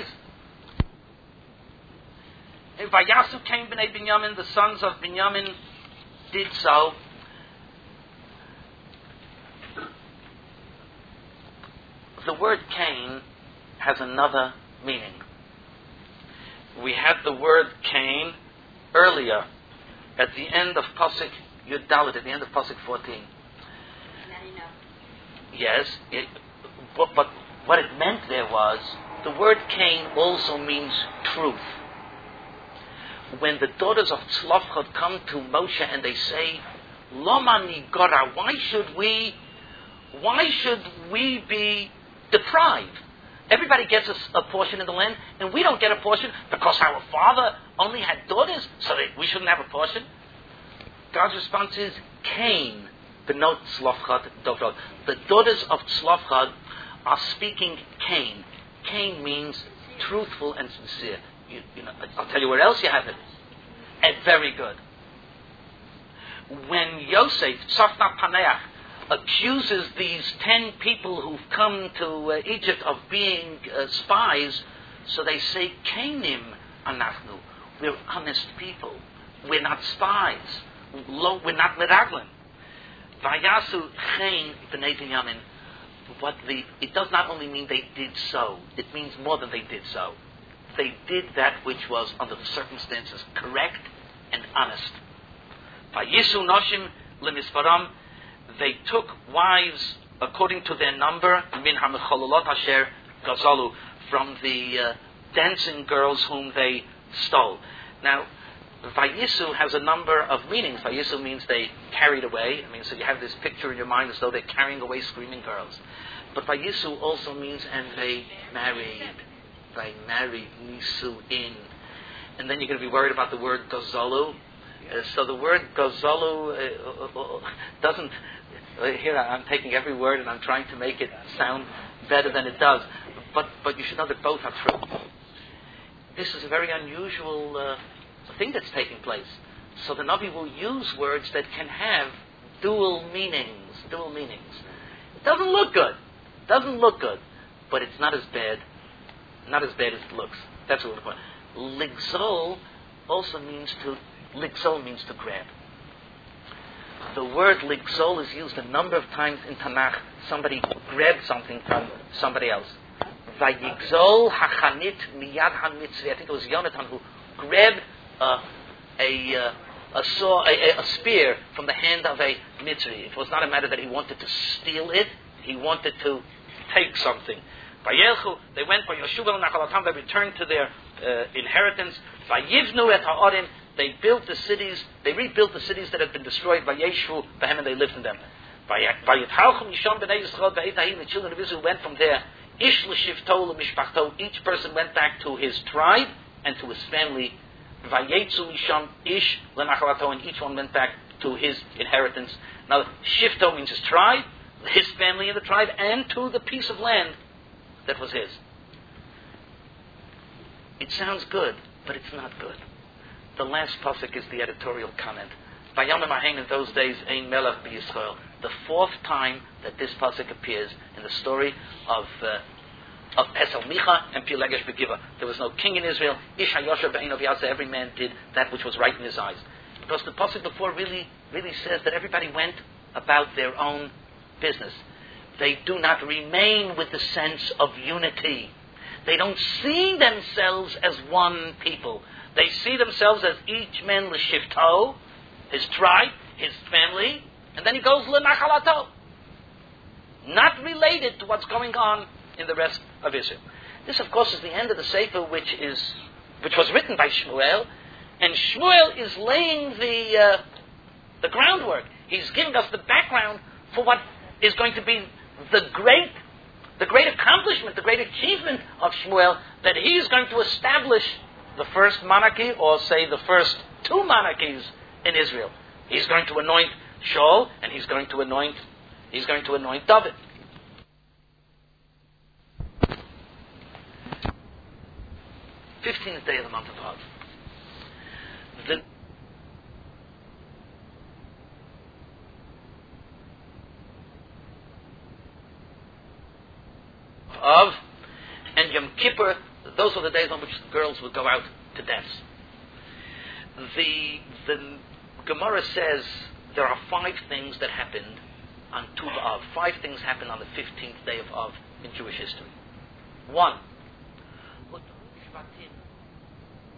If Vayasu came b'nei Binyamin, the sons of Binyamin did so. The word Cain has another meaning. we had the word Cain earlier at the end of Pasuk Yud Dalet, at the end of Pasuk fourteen. Yes, it, but, but what it meant there was, the word Cain also means truth. When the daughters of Tzlofchad come to Moshe and they say, Loma Nigora, why should we, why should we be deprived? Everybody gets a, a portion in the land, and we don't get a portion because our father only had daughters, so that we shouldn't have a portion. God's response is, Cain, benot Tzlofchad Dovod. The daughters of Tzlofchad are speaking Cain. Cain means truthful and sincere. You, you know, I'll tell you where else you have it. And very good. When Yosef, Tzafna Paneach, accuses these ten people who've come to uh, Egypt of being uh, spies, so they say, Cainim anachnu. We're honest people. We're not spies. Lo, we're not meraglim. Vayasu chen b'nei Binyamin. What the, it does not only mean they did so, it means more than they did so. They did that which was, under the circumstances, correct and honest. Vayisu noshim lemisparam. They took wives according to their number, min hamechololot asher gazalu, from the uh, dancing girls whom they stole. Now, Vayisu has a number of meanings. Vayisu means they carried away. I mean, so you have this picture in your mind as though they're carrying away screaming girls. But Vayisu also means, and they married. They married, nisu in. And then you're going to be worried about the word gazalu. Uh, so the word gazalu uh, uh, doesn't... Uh, here I'm taking every word and I'm trying to make it sound better than it does. But but you should know that both are true. This is a very unusual uh, thing that's taking place. So the Navi will use words that can have dual meanings. Dual meanings. It doesn't look good. It doesn't look good. But it's not as bad. Not as bad as it looks. That's what we're going to Ligzol also means to... Ligzol means to grab. The word ligzol is used a number of times in Tanakh. Somebody grabbed something from somebody else. Vayigzol hachanit miyad hamitzri. I think it was Yonatan who grabbed uh, a, uh, a, saw, a, a spear from the hand of a Mitzri. It was not a matter that he wanted to steal it. He wanted to take something. Vayelchu, they went by Yeshua Nachalatam. They returned to their uh, inheritance. Vayivnu et ha'orim. They built the cities, they rebuilt the cities that had been destroyed by Yeshu, Behem, and they lived in them. The children of Israel went from there. Ish l'shivto l'mishpachto. Each person went back to his tribe and to his family. Vayetzu misham ish l'nachalato, and each one went back to his inheritance. Now, shivto means his tribe, his family in the tribe, and to the piece of land that was his. It sounds good, but it's not good. The last pasuk is the editorial comment. Vayamim ahen, in those days, ein melech b'Yisrael. The fourth time that this pasuk appears in the story of uh, of Esel Micha and Pilegesh Begiva. There was no king in Israel. Ish hayosher be'einav yaseh. Every man did that which was right in his eyes. Because the pasuk before really really says that everybody went about their own business. They do not remain with the sense of unity. They don't see themselves as one people. They see themselves as each man l'shivto, his tribe, his family, and then he goes l'nachalato. Not related to what's going on in the rest of Israel. This, of course, is the end of the Sefer, which is which was written by Shmuel, and Shmuel is laying the uh, the groundwork. He's giving us the background for what is going to be the great the great accomplishment, the great achievement of Shmuel, that he's going to establish the first monarchy, or say the first two monarchies in Israel. He's going to anoint Shaul, and he's going to anoint he's going to anoint David. Fifteenth day of the month of Av. The Av and Yom Kippur. Those were the days on which the girls would go out to dance. The the Gemara says there are five things that happened on Tu B'Av. Five things happened on the fifteenth day of Av in Jewish history. One,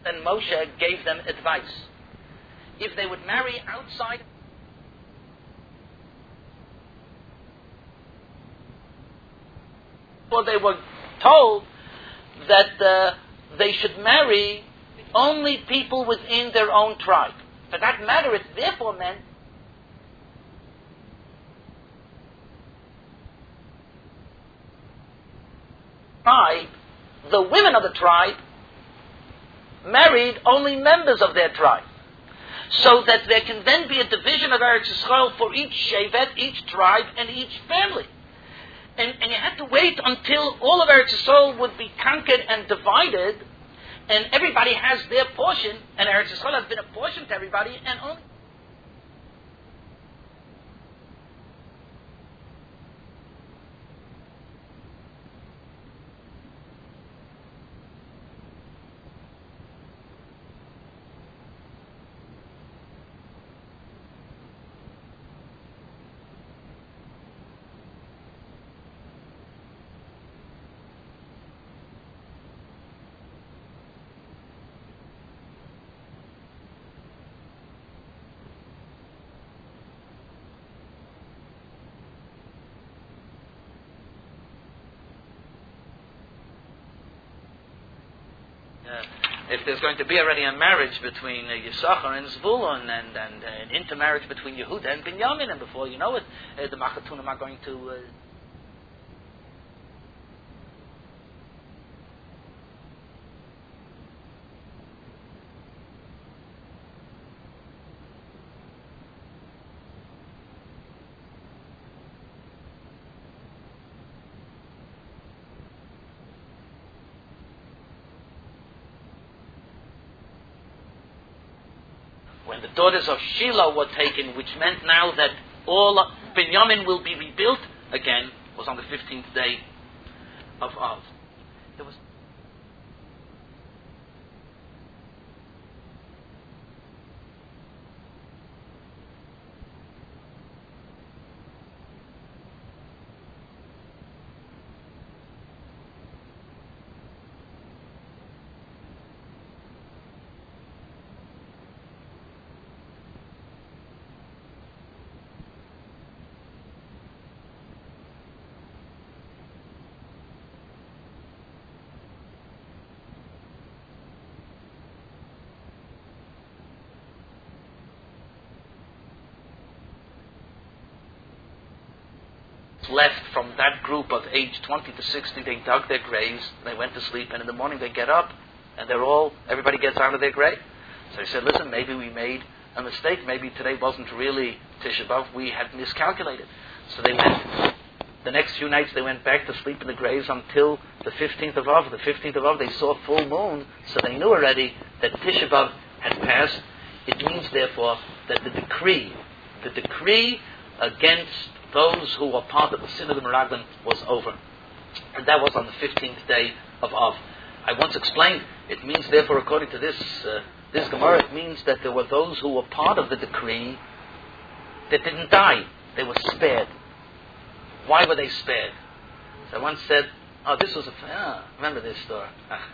and Moshe gave them advice. If they would marry outside, well, they were told that uh, they should marry only people within their own tribe. For that matter, it therefore meant tribe, the women of the tribe married only members of their tribe. So that there can then be a division of Eretz Yisrael for each shevet, each tribe, and each family. And, and you had to wait until all of Eretz Yisrael would be conquered and divided, and everybody has their portion, and Eretz Yisrael has been apportioned to everybody, and only Uh, if there's going to be already a marriage between uh, Yisachar and Zvulun, and, and uh, an intermarriage between Yehuda and Binyamin, and before you know it, uh, the Machatunim are going to... Uh, when the daughters of Shiloh were taken, which meant now that all Binyamin will be rebuilt again, was on the fifteenth day of Av. There was left from that group of age twenty to sixty. They dug their graves, they went to sleep, and in the morning they get up, and they're all, everybody gets out of their grave. So he said, listen, maybe we made a mistake. Maybe today wasn't really Tisha B'Av. We had miscalculated. So they went, the next few nights they went back to sleep in the graves until the fifteenth of Av. The fifteenth of Av, they saw full moon, so they knew already that Tisha B'Av had passed. It means, therefore, that the decree, the decree against those who were part of the sin of the Meraglim was over. And that was on the fifteenth day of Av. I once explained, it means therefore, according to this uh, this Gemara, it means that there were those who were part of the decree that didn't die. They were spared. Why were they spared? So I once said, oh, this was a... Ah, remember this story.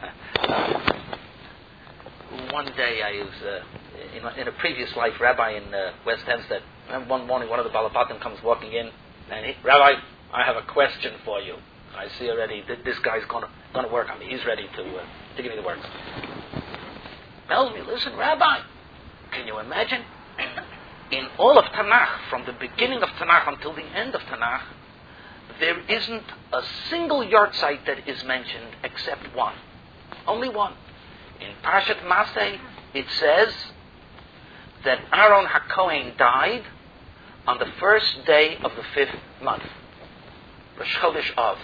One day I was... Uh, In, in a previous life, rabbi in uh, West Hempstead. And one morning, one of the Balabatim comes walking in, and he, Rabbi, I have a question for you. I see already that this guy's going to going to work on me. He's ready to uh, to give me the works. Tells me, listen, Rabbi, can you imagine? In all of Tanakh, from the beginning of Tanakh until the end of Tanakh, there isn't a single yahrzeit that is mentioned except one. Only one. In Parshat Maseh, it says that Aaron HaKohen died on the first day of the fifth month, Rosh Chodesh Av.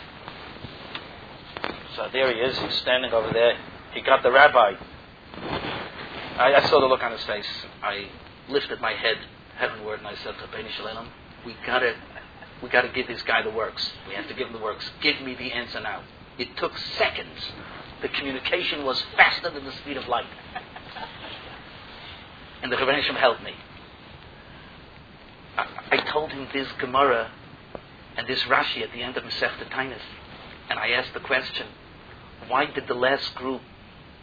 So there he is, he's standing over there. He got the rabbi. I, I saw the look on his face. I lifted my head heavenward and I said, Rabbeinu Shalom, we gotta, we gotta give this guy the works. We have to give him the works. Give me the answer now. It took seconds. The communication was faster than the speed of light. And the Rebbeinu Shalom helped me. I, I told him this Gemara and this Rashi at the end of Masechta Tainis. And I asked the question, why did the last group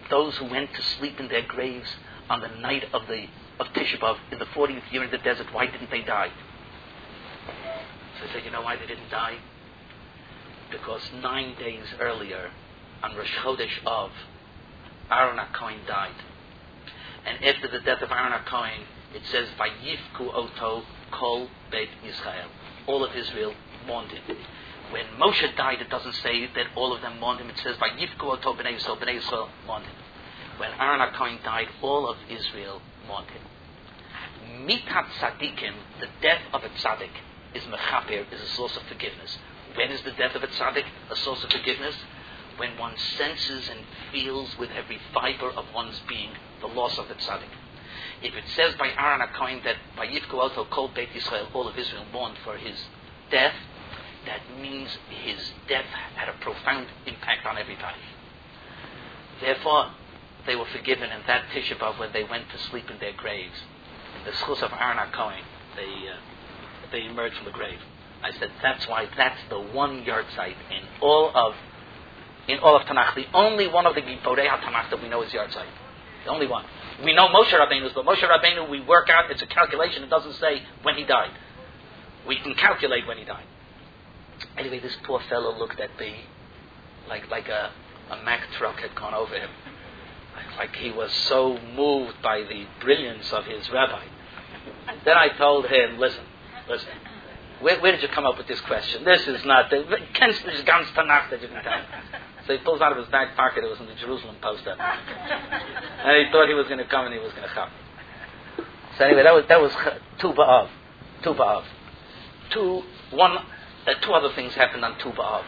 those who went to sleep in their graves on the night of the of Tisha B'Av in the fortieth year in the desert, why didn't they die? So I said, you know why they didn't die? Because nine days earlier, on Rosh Chodesh Av, Aaron HaKohen died. And after the death of Aaron HaKohen, it says, Vayivku Oto Kol Beit Yisrael. All of Israel mourned him. When Moshe died, it doesn't say that all of them mourned him. It says, Vayivku Oto Bnei Yisrael. Bnei Yisrael mourned him. When Aaron HaKohen died, all of Israel mourned him. Mitat Tzadikim, the death of a tzaddik, is mechaper, is a source of forgiveness. When is the death of a tzaddik a source of forgiveness? When one senses and feels with every fiber of one's being the loss of the tzaddik. If it says by Aaron HaKohen that by Yivku Oto Kol Beit Yisrael, all of Israel mourned for his death, that means his death had a profound impact on everybody. Therefore, they were forgiven in that Tisha B'Av when they went to sleep in their graves. In the schus of Aaron HaKohen, they uh, they emerged from the grave. I said that's why that's the one yahrzeit in all of in all of Tanakh. The only one of the Giborei HaTanakh that we know is yahrzeit. The only one. We know Moshe Rabbeinu's, but Moshe Rabbeinu we work out. It's a calculation. It doesn't say when he died. We can calculate when he died. Anyway, this poor fellow looked at me like like a a Mack truck had gone over him. Like he was so moved by the brilliance of his rabbi. Then I told him, listen, listen, where, where did you come up with this question? This is not, the kennst du ganz Tanakh that you can tell. So he pulls out of his back pocket, it was in the Jerusalem Post. And he thought he was going to come and he was going to come. So anyway, that was, that was Tu B'Av. Tu B'Av. Two, one, uh, two other things happened on Tu B'Av.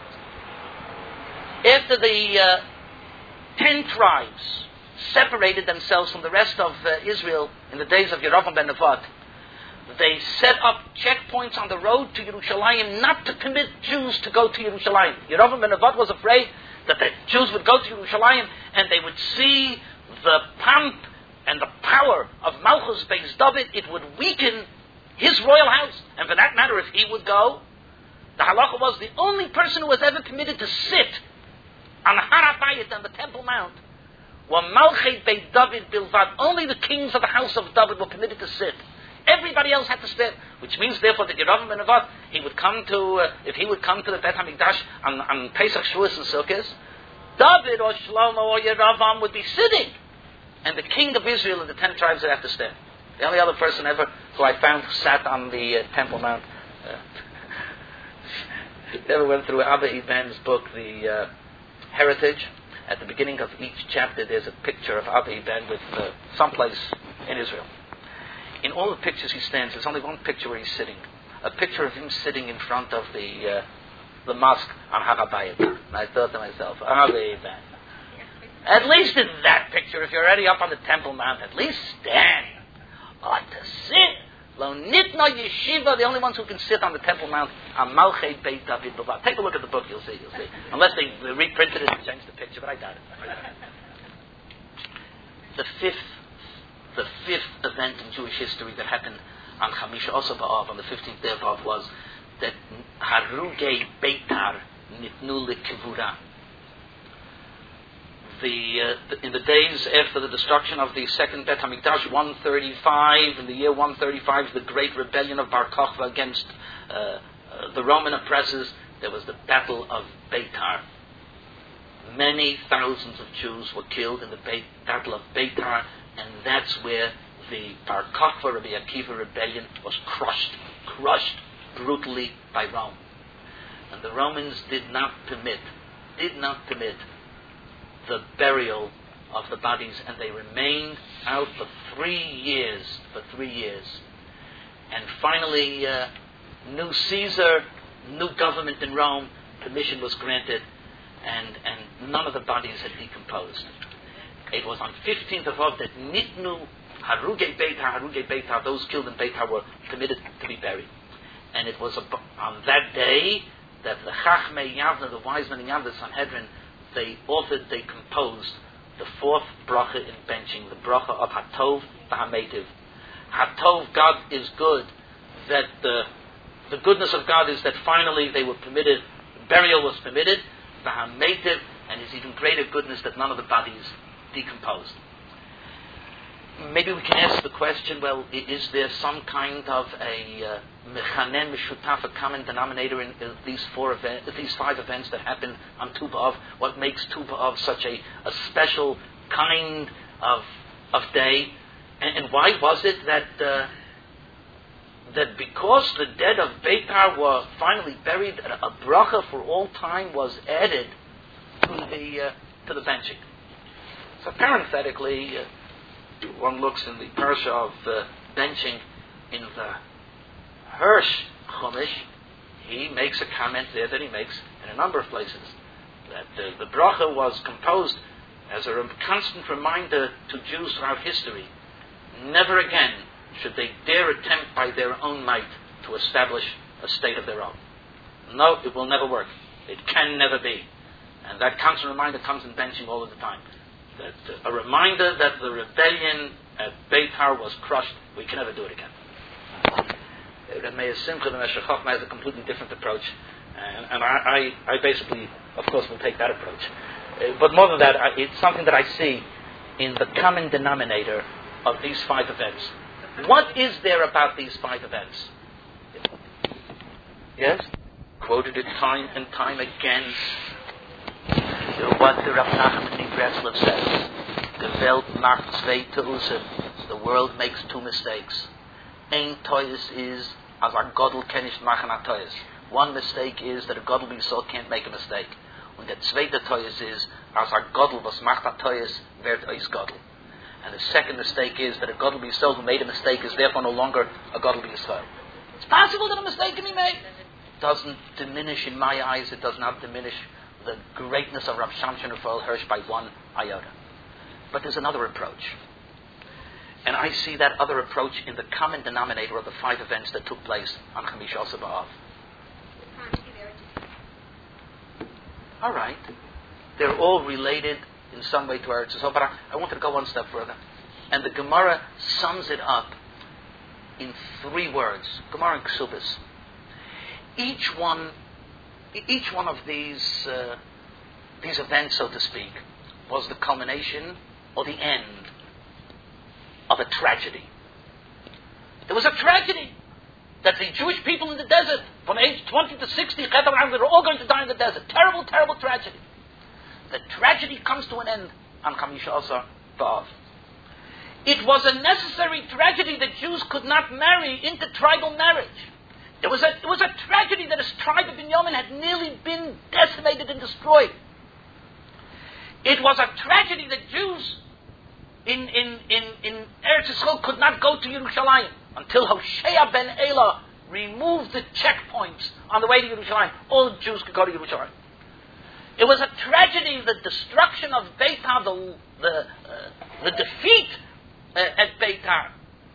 After the uh, ten tribes separated themselves from the rest of uh, Israel in the days of Yerovam ben Nevat, they set up checkpoints on the road to Yerushalayim not to permit Jews to go to Yerushalayim. Yerovam ben Nevat was afraid that the Jews would go to Yerushalayim and they would see the pomp and the power of Malchus Beis David. It would weaken his royal house. And for that matter, if he would go, the halacha was the only person who was ever permitted to sit on Har HaBayit, on the Temple Mount, were Malchei Beit David Bilvad. Only the kings of the house of David were permitted to sit. Everybody else had to stand, which means therefore that Yerovam ben Nevat, he would come to, uh, if he would come to the Beit HaMikdash on, on Pesach, Shavuos and Sukkot, David or Shlomo or Yerovam would be sitting, and the king of Israel and the ten tribes would have to stand. The only other person ever who I found who sat on the uh, Temple Mount, uh, never went through Abba Iban's book, the uh, Heritage. At the beginning of each chapter, there's a picture of Abba Iban with uh, someplace in Israel. In all the pictures he stands, there's only one picture where he's sitting. A picture of him sitting in front of the uh, the mosque on Har HaBayit. And I thought to myself, Abba Iban, at least in that picture, if you're already up on the Temple Mount, at least stand. Or to sit. Lo nitna yeshiva, the only ones who can sit on the Temple Mount are Malchei Beit David Bilvad. Take a look at the book, you'll see, you'll see. Unless they, they reprinted it and changed the picture, but I doubt it. The fifth, the fifth event in Jewish history that happened on Chamisha Osa B'Av, on the fifteenth day of Av, was that Harugei Beitar Nitnu L'Kivura. The, uh, the, in the days after the destruction of the second Beit HaMikdash, one thirty-five, in the year one thirty-five, the great rebellion of Bar Kokhba against uh, uh, the Roman oppressors, there was the Battle of Beitar. Many thousands of Jews were killed in the Beit, Battle of Beitar, and that's where the Bar Kokhba Rabbi Akiva rebellion was crushed, crushed brutally by Rome. And the Romans did not permit, did not permit the burial of the bodies, and they remained out for three years, for three years. And finally, uh, new Caesar, new government in Rome, permission was granted, and, and none of the bodies had decomposed. It was on fifteenth of Av that Nitnu, Harugei Beitar, Harugei Beitar, those killed in Beitar were permitted to be buried. And it was on that day that the Chachmei Yavna, the wise men in Yavna, the Sanhedrin, they authored, they composed the fourth bracha in benching, the bracha of Hatov V'Hametiv. Hatov, God is good. That the the goodness of God is that finally they were permitted, burial was permitted. V'Hametiv, and His even greater goodness that none of the bodies decomposed. Maybe we can ask the question, well, is there some kind of a mechanen mishutaf, a common denominator in uh, these four events, these five events that happen on Tu B'Av? What makes Tu B'Av such a, a special kind of of day? And, and why was it that uh, that because the dead of Beitar were finally buried, a bracha for all time was added to the uh, to the benching? So parenthetically, uh, one looks in the parsha of uh, benching in the Hirsch Chumash, he makes a comment there that he makes in a number of places, that uh, the bracha was composed as a rem- constant reminder to Jews throughout history. Never again should they dare attempt by their own might to establish a state of their own. No, it will never work. It can never be. And that constant reminder comes in benching all of the time. That uh, a reminder that the rebellion at Beitar was crushed. We can never do it again. Uh, Meir Simcha, the Meshech Chochmah, has a completely different approach, and, and I, I, I basically, of course, will take that approach. Uh, but more than that, I, it's something that I see in the common denominator of these five events. What is there about these five events? Yes? Quoted it time and time again. What the Rav Nachman Breslov says, the Welt macht zwei Teusen, the world makes two mistakes. Ein Teus is, as a Godel kann nicht machen a Teus. One mistake is that a Godel Bisol can't make a mistake. And the zweite Teus is, as a Godel was macht a Teus, wird eis Godel. And the second mistake is that a Godel Bisol who made a mistake is therefore no longer a Godel Bisol. It's possible that a mistake can be made. It doesn't diminish, in my eyes, it does not diminish the greatness of Rav Shamshon Raphael Hirsch by one iota. But there's another approach. And I see that other approach in the common denominator of the five events that took place on Chamish Asar B'Av. All right. They're all related in some way to Eretz Yisrael, but I, I wanted to go one step further. And the Gemara sums it up in three words. Gemara and Ksubis. Each one Each one of these uh, these events, so to speak, was the culmination or the end of a tragedy. There was a tragedy that the Jewish people in the desert, from age twenty to sixty, they were all going to die in the desert. Terrible, terrible tragedy. The tragedy comes to an end on Chamish Asar B'Av. It was a necessary tragedy that Jews could not marry intertribal marriage. It was a, it was a tragedy that his tribe of Binyamin had nearly been decimated and destroyed. It was a tragedy that Jews in, in, in, in Eretz Yisrael could not go to Yerushalayim until Hoshea ben Elah removed the checkpoints on the way to Yerushalayim. All Jews could go to Yerushalayim. It was a tragedy, the destruction of Beitar, the, the, uh, the defeat uh, at Beitar.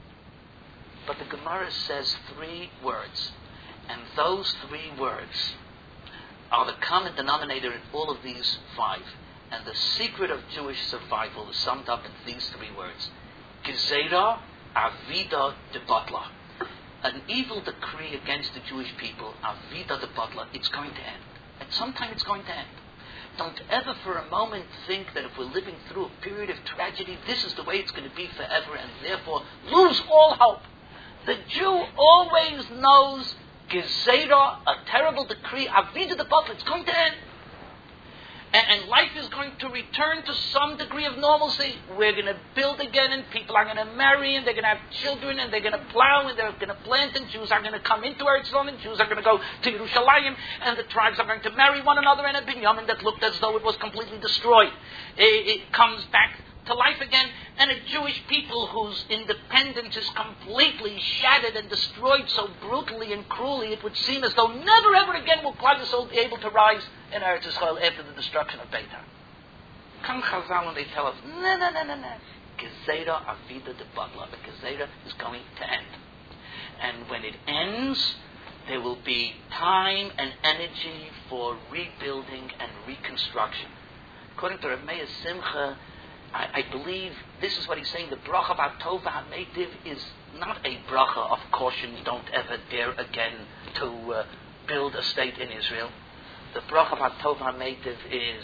But the Gemara says three words, and those three words are the common denominator in all of these five. And the secret of Jewish survival is summed up in these three words. Gezerah avida de batla. An evil decree against the Jewish people, avida de batla, it's going to end. At some time it's going to end. Don't ever for a moment think that if we're living through a period of tragedy, this is the way it's going to be forever, and therefore lose all hope. The Jew always knows Gezerah, a terrible decree, avida de batla, it's going to end. And, and life is going to return to some degree of normalcy. We're going to build again, and people are going to marry, and they're going to have children, and they're going to plow, and they're going to plant, and Jews are going to come into Eretz Yisrael, and Jews are going to go to Yerushalayim, and the tribes are going to marry one another, and a Binyamin that looked as though it was completely destroyed, it, it comes back to life again, and a Jewish people whose independence is completely shattered and destroyed so brutally and cruelly, it would seem as though never ever again will Klal Yisrael be able to rise in Eretz Yisrael after the destruction of Beitar. Come Chazal and they tell us, no, no, no, no, no. Gezerah avida de batla. The Gezerah is going to end. And when it ends, there will be time and energy for rebuilding and reconstruction. According to Rav Meir Simcha, I, I believe this is what he's saying. The bracha of Tova HaMeitiv is not a bracha of caution, don't ever dare again to uh, build a state in Israel. The bracha of Tova HaMeitiv is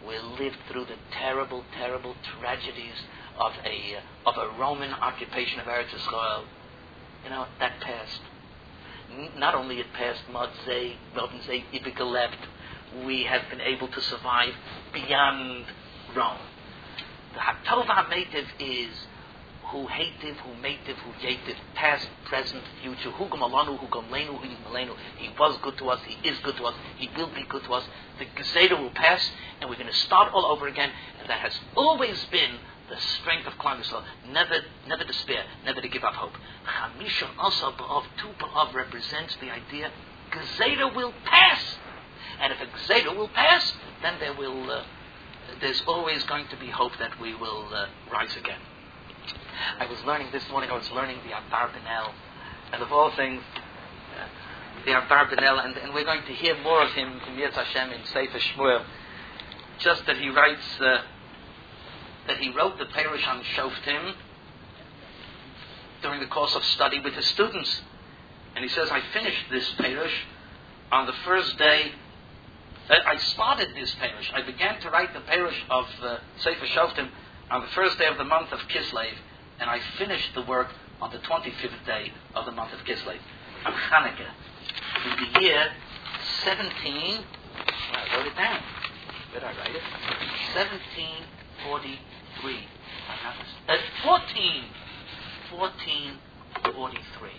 will live through the terrible, terrible tragedies of a uh, of a Roman occupation of Eretz Yisrael. You know, that passed. N- not only it passed, Modzei, Modzei, Ibigalept, we have been able to survive beyond Rome. The Hatov HaMeitiv is who hativ, who meitiv, who yativ, past, present, future, hu gam alanu, hu gam lenu, hu malenu. He was good to us, he is good to us, he will be good to us. The Gezerah will pass, and we're going to start all over again, and that has always been the strength of Klal Yisrael. Never, never despair, never to give up hope. Chamisha also b'av, two b'av represents the idea Gezerah will pass, and if a Gezerah will pass, then there will, uh, there's always going to be hope that we will uh, rise again. I was learning this morning, I was learning the Adar Benel, and of all things, uh, the Adar Benel, and, and we're going to hear more of him in Yetz Hashem in Sefer Shmuel. Just that he writes, uh, that he wrote the Perush on Shoftim during the course of study with his students. And he says, I finished this Perush on the first day, uh, I started this Perush, I began to write the Perush of uh, Sefer Shoftim on the first day of the month of Kislev, and I finished the work on the twenty-fifth day of the month of Kislev, on Hanukkah, in the year seventeen, well, I wrote it down, where did I write it? seventeen forty-three, uh, fourteen, fourteen forty-three.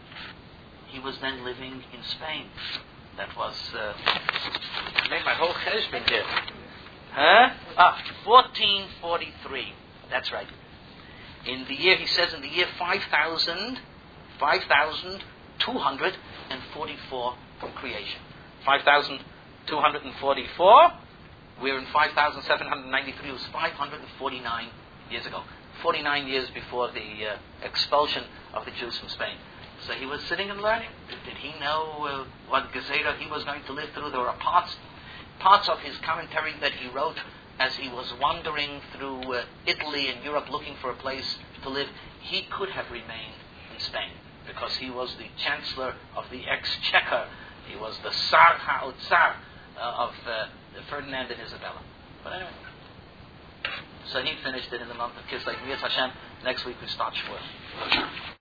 He was then living in Spain. That was, uh, I made my whole cheshbon here. Huh? Ah, fourteen forty-three. That's right. In the year, he says, in the year five thousand, five thousand two hundred forty-four from creation. five thousand two hundred forty-four. We're in five thousand seven hundred ninety-three. It was five hundred forty-nine years ago. forty-nine years before the uh, expulsion of the Jews from Spain. So he was sitting and learning. Did he know uh, what Gezerah he was going to live through? There were parts Parts of his commentary that he wrote as he was wandering through uh, Italy and Europe looking for a place to live. He could have remained in Spain because he was the Chancellor of the Exchequer. He was the Sar HaOtzar uh, of uh, Ferdinand and Isabella. But anyway, so he finished it in the month of Kislev. Yetz Hashem. Next week we start Shmuel.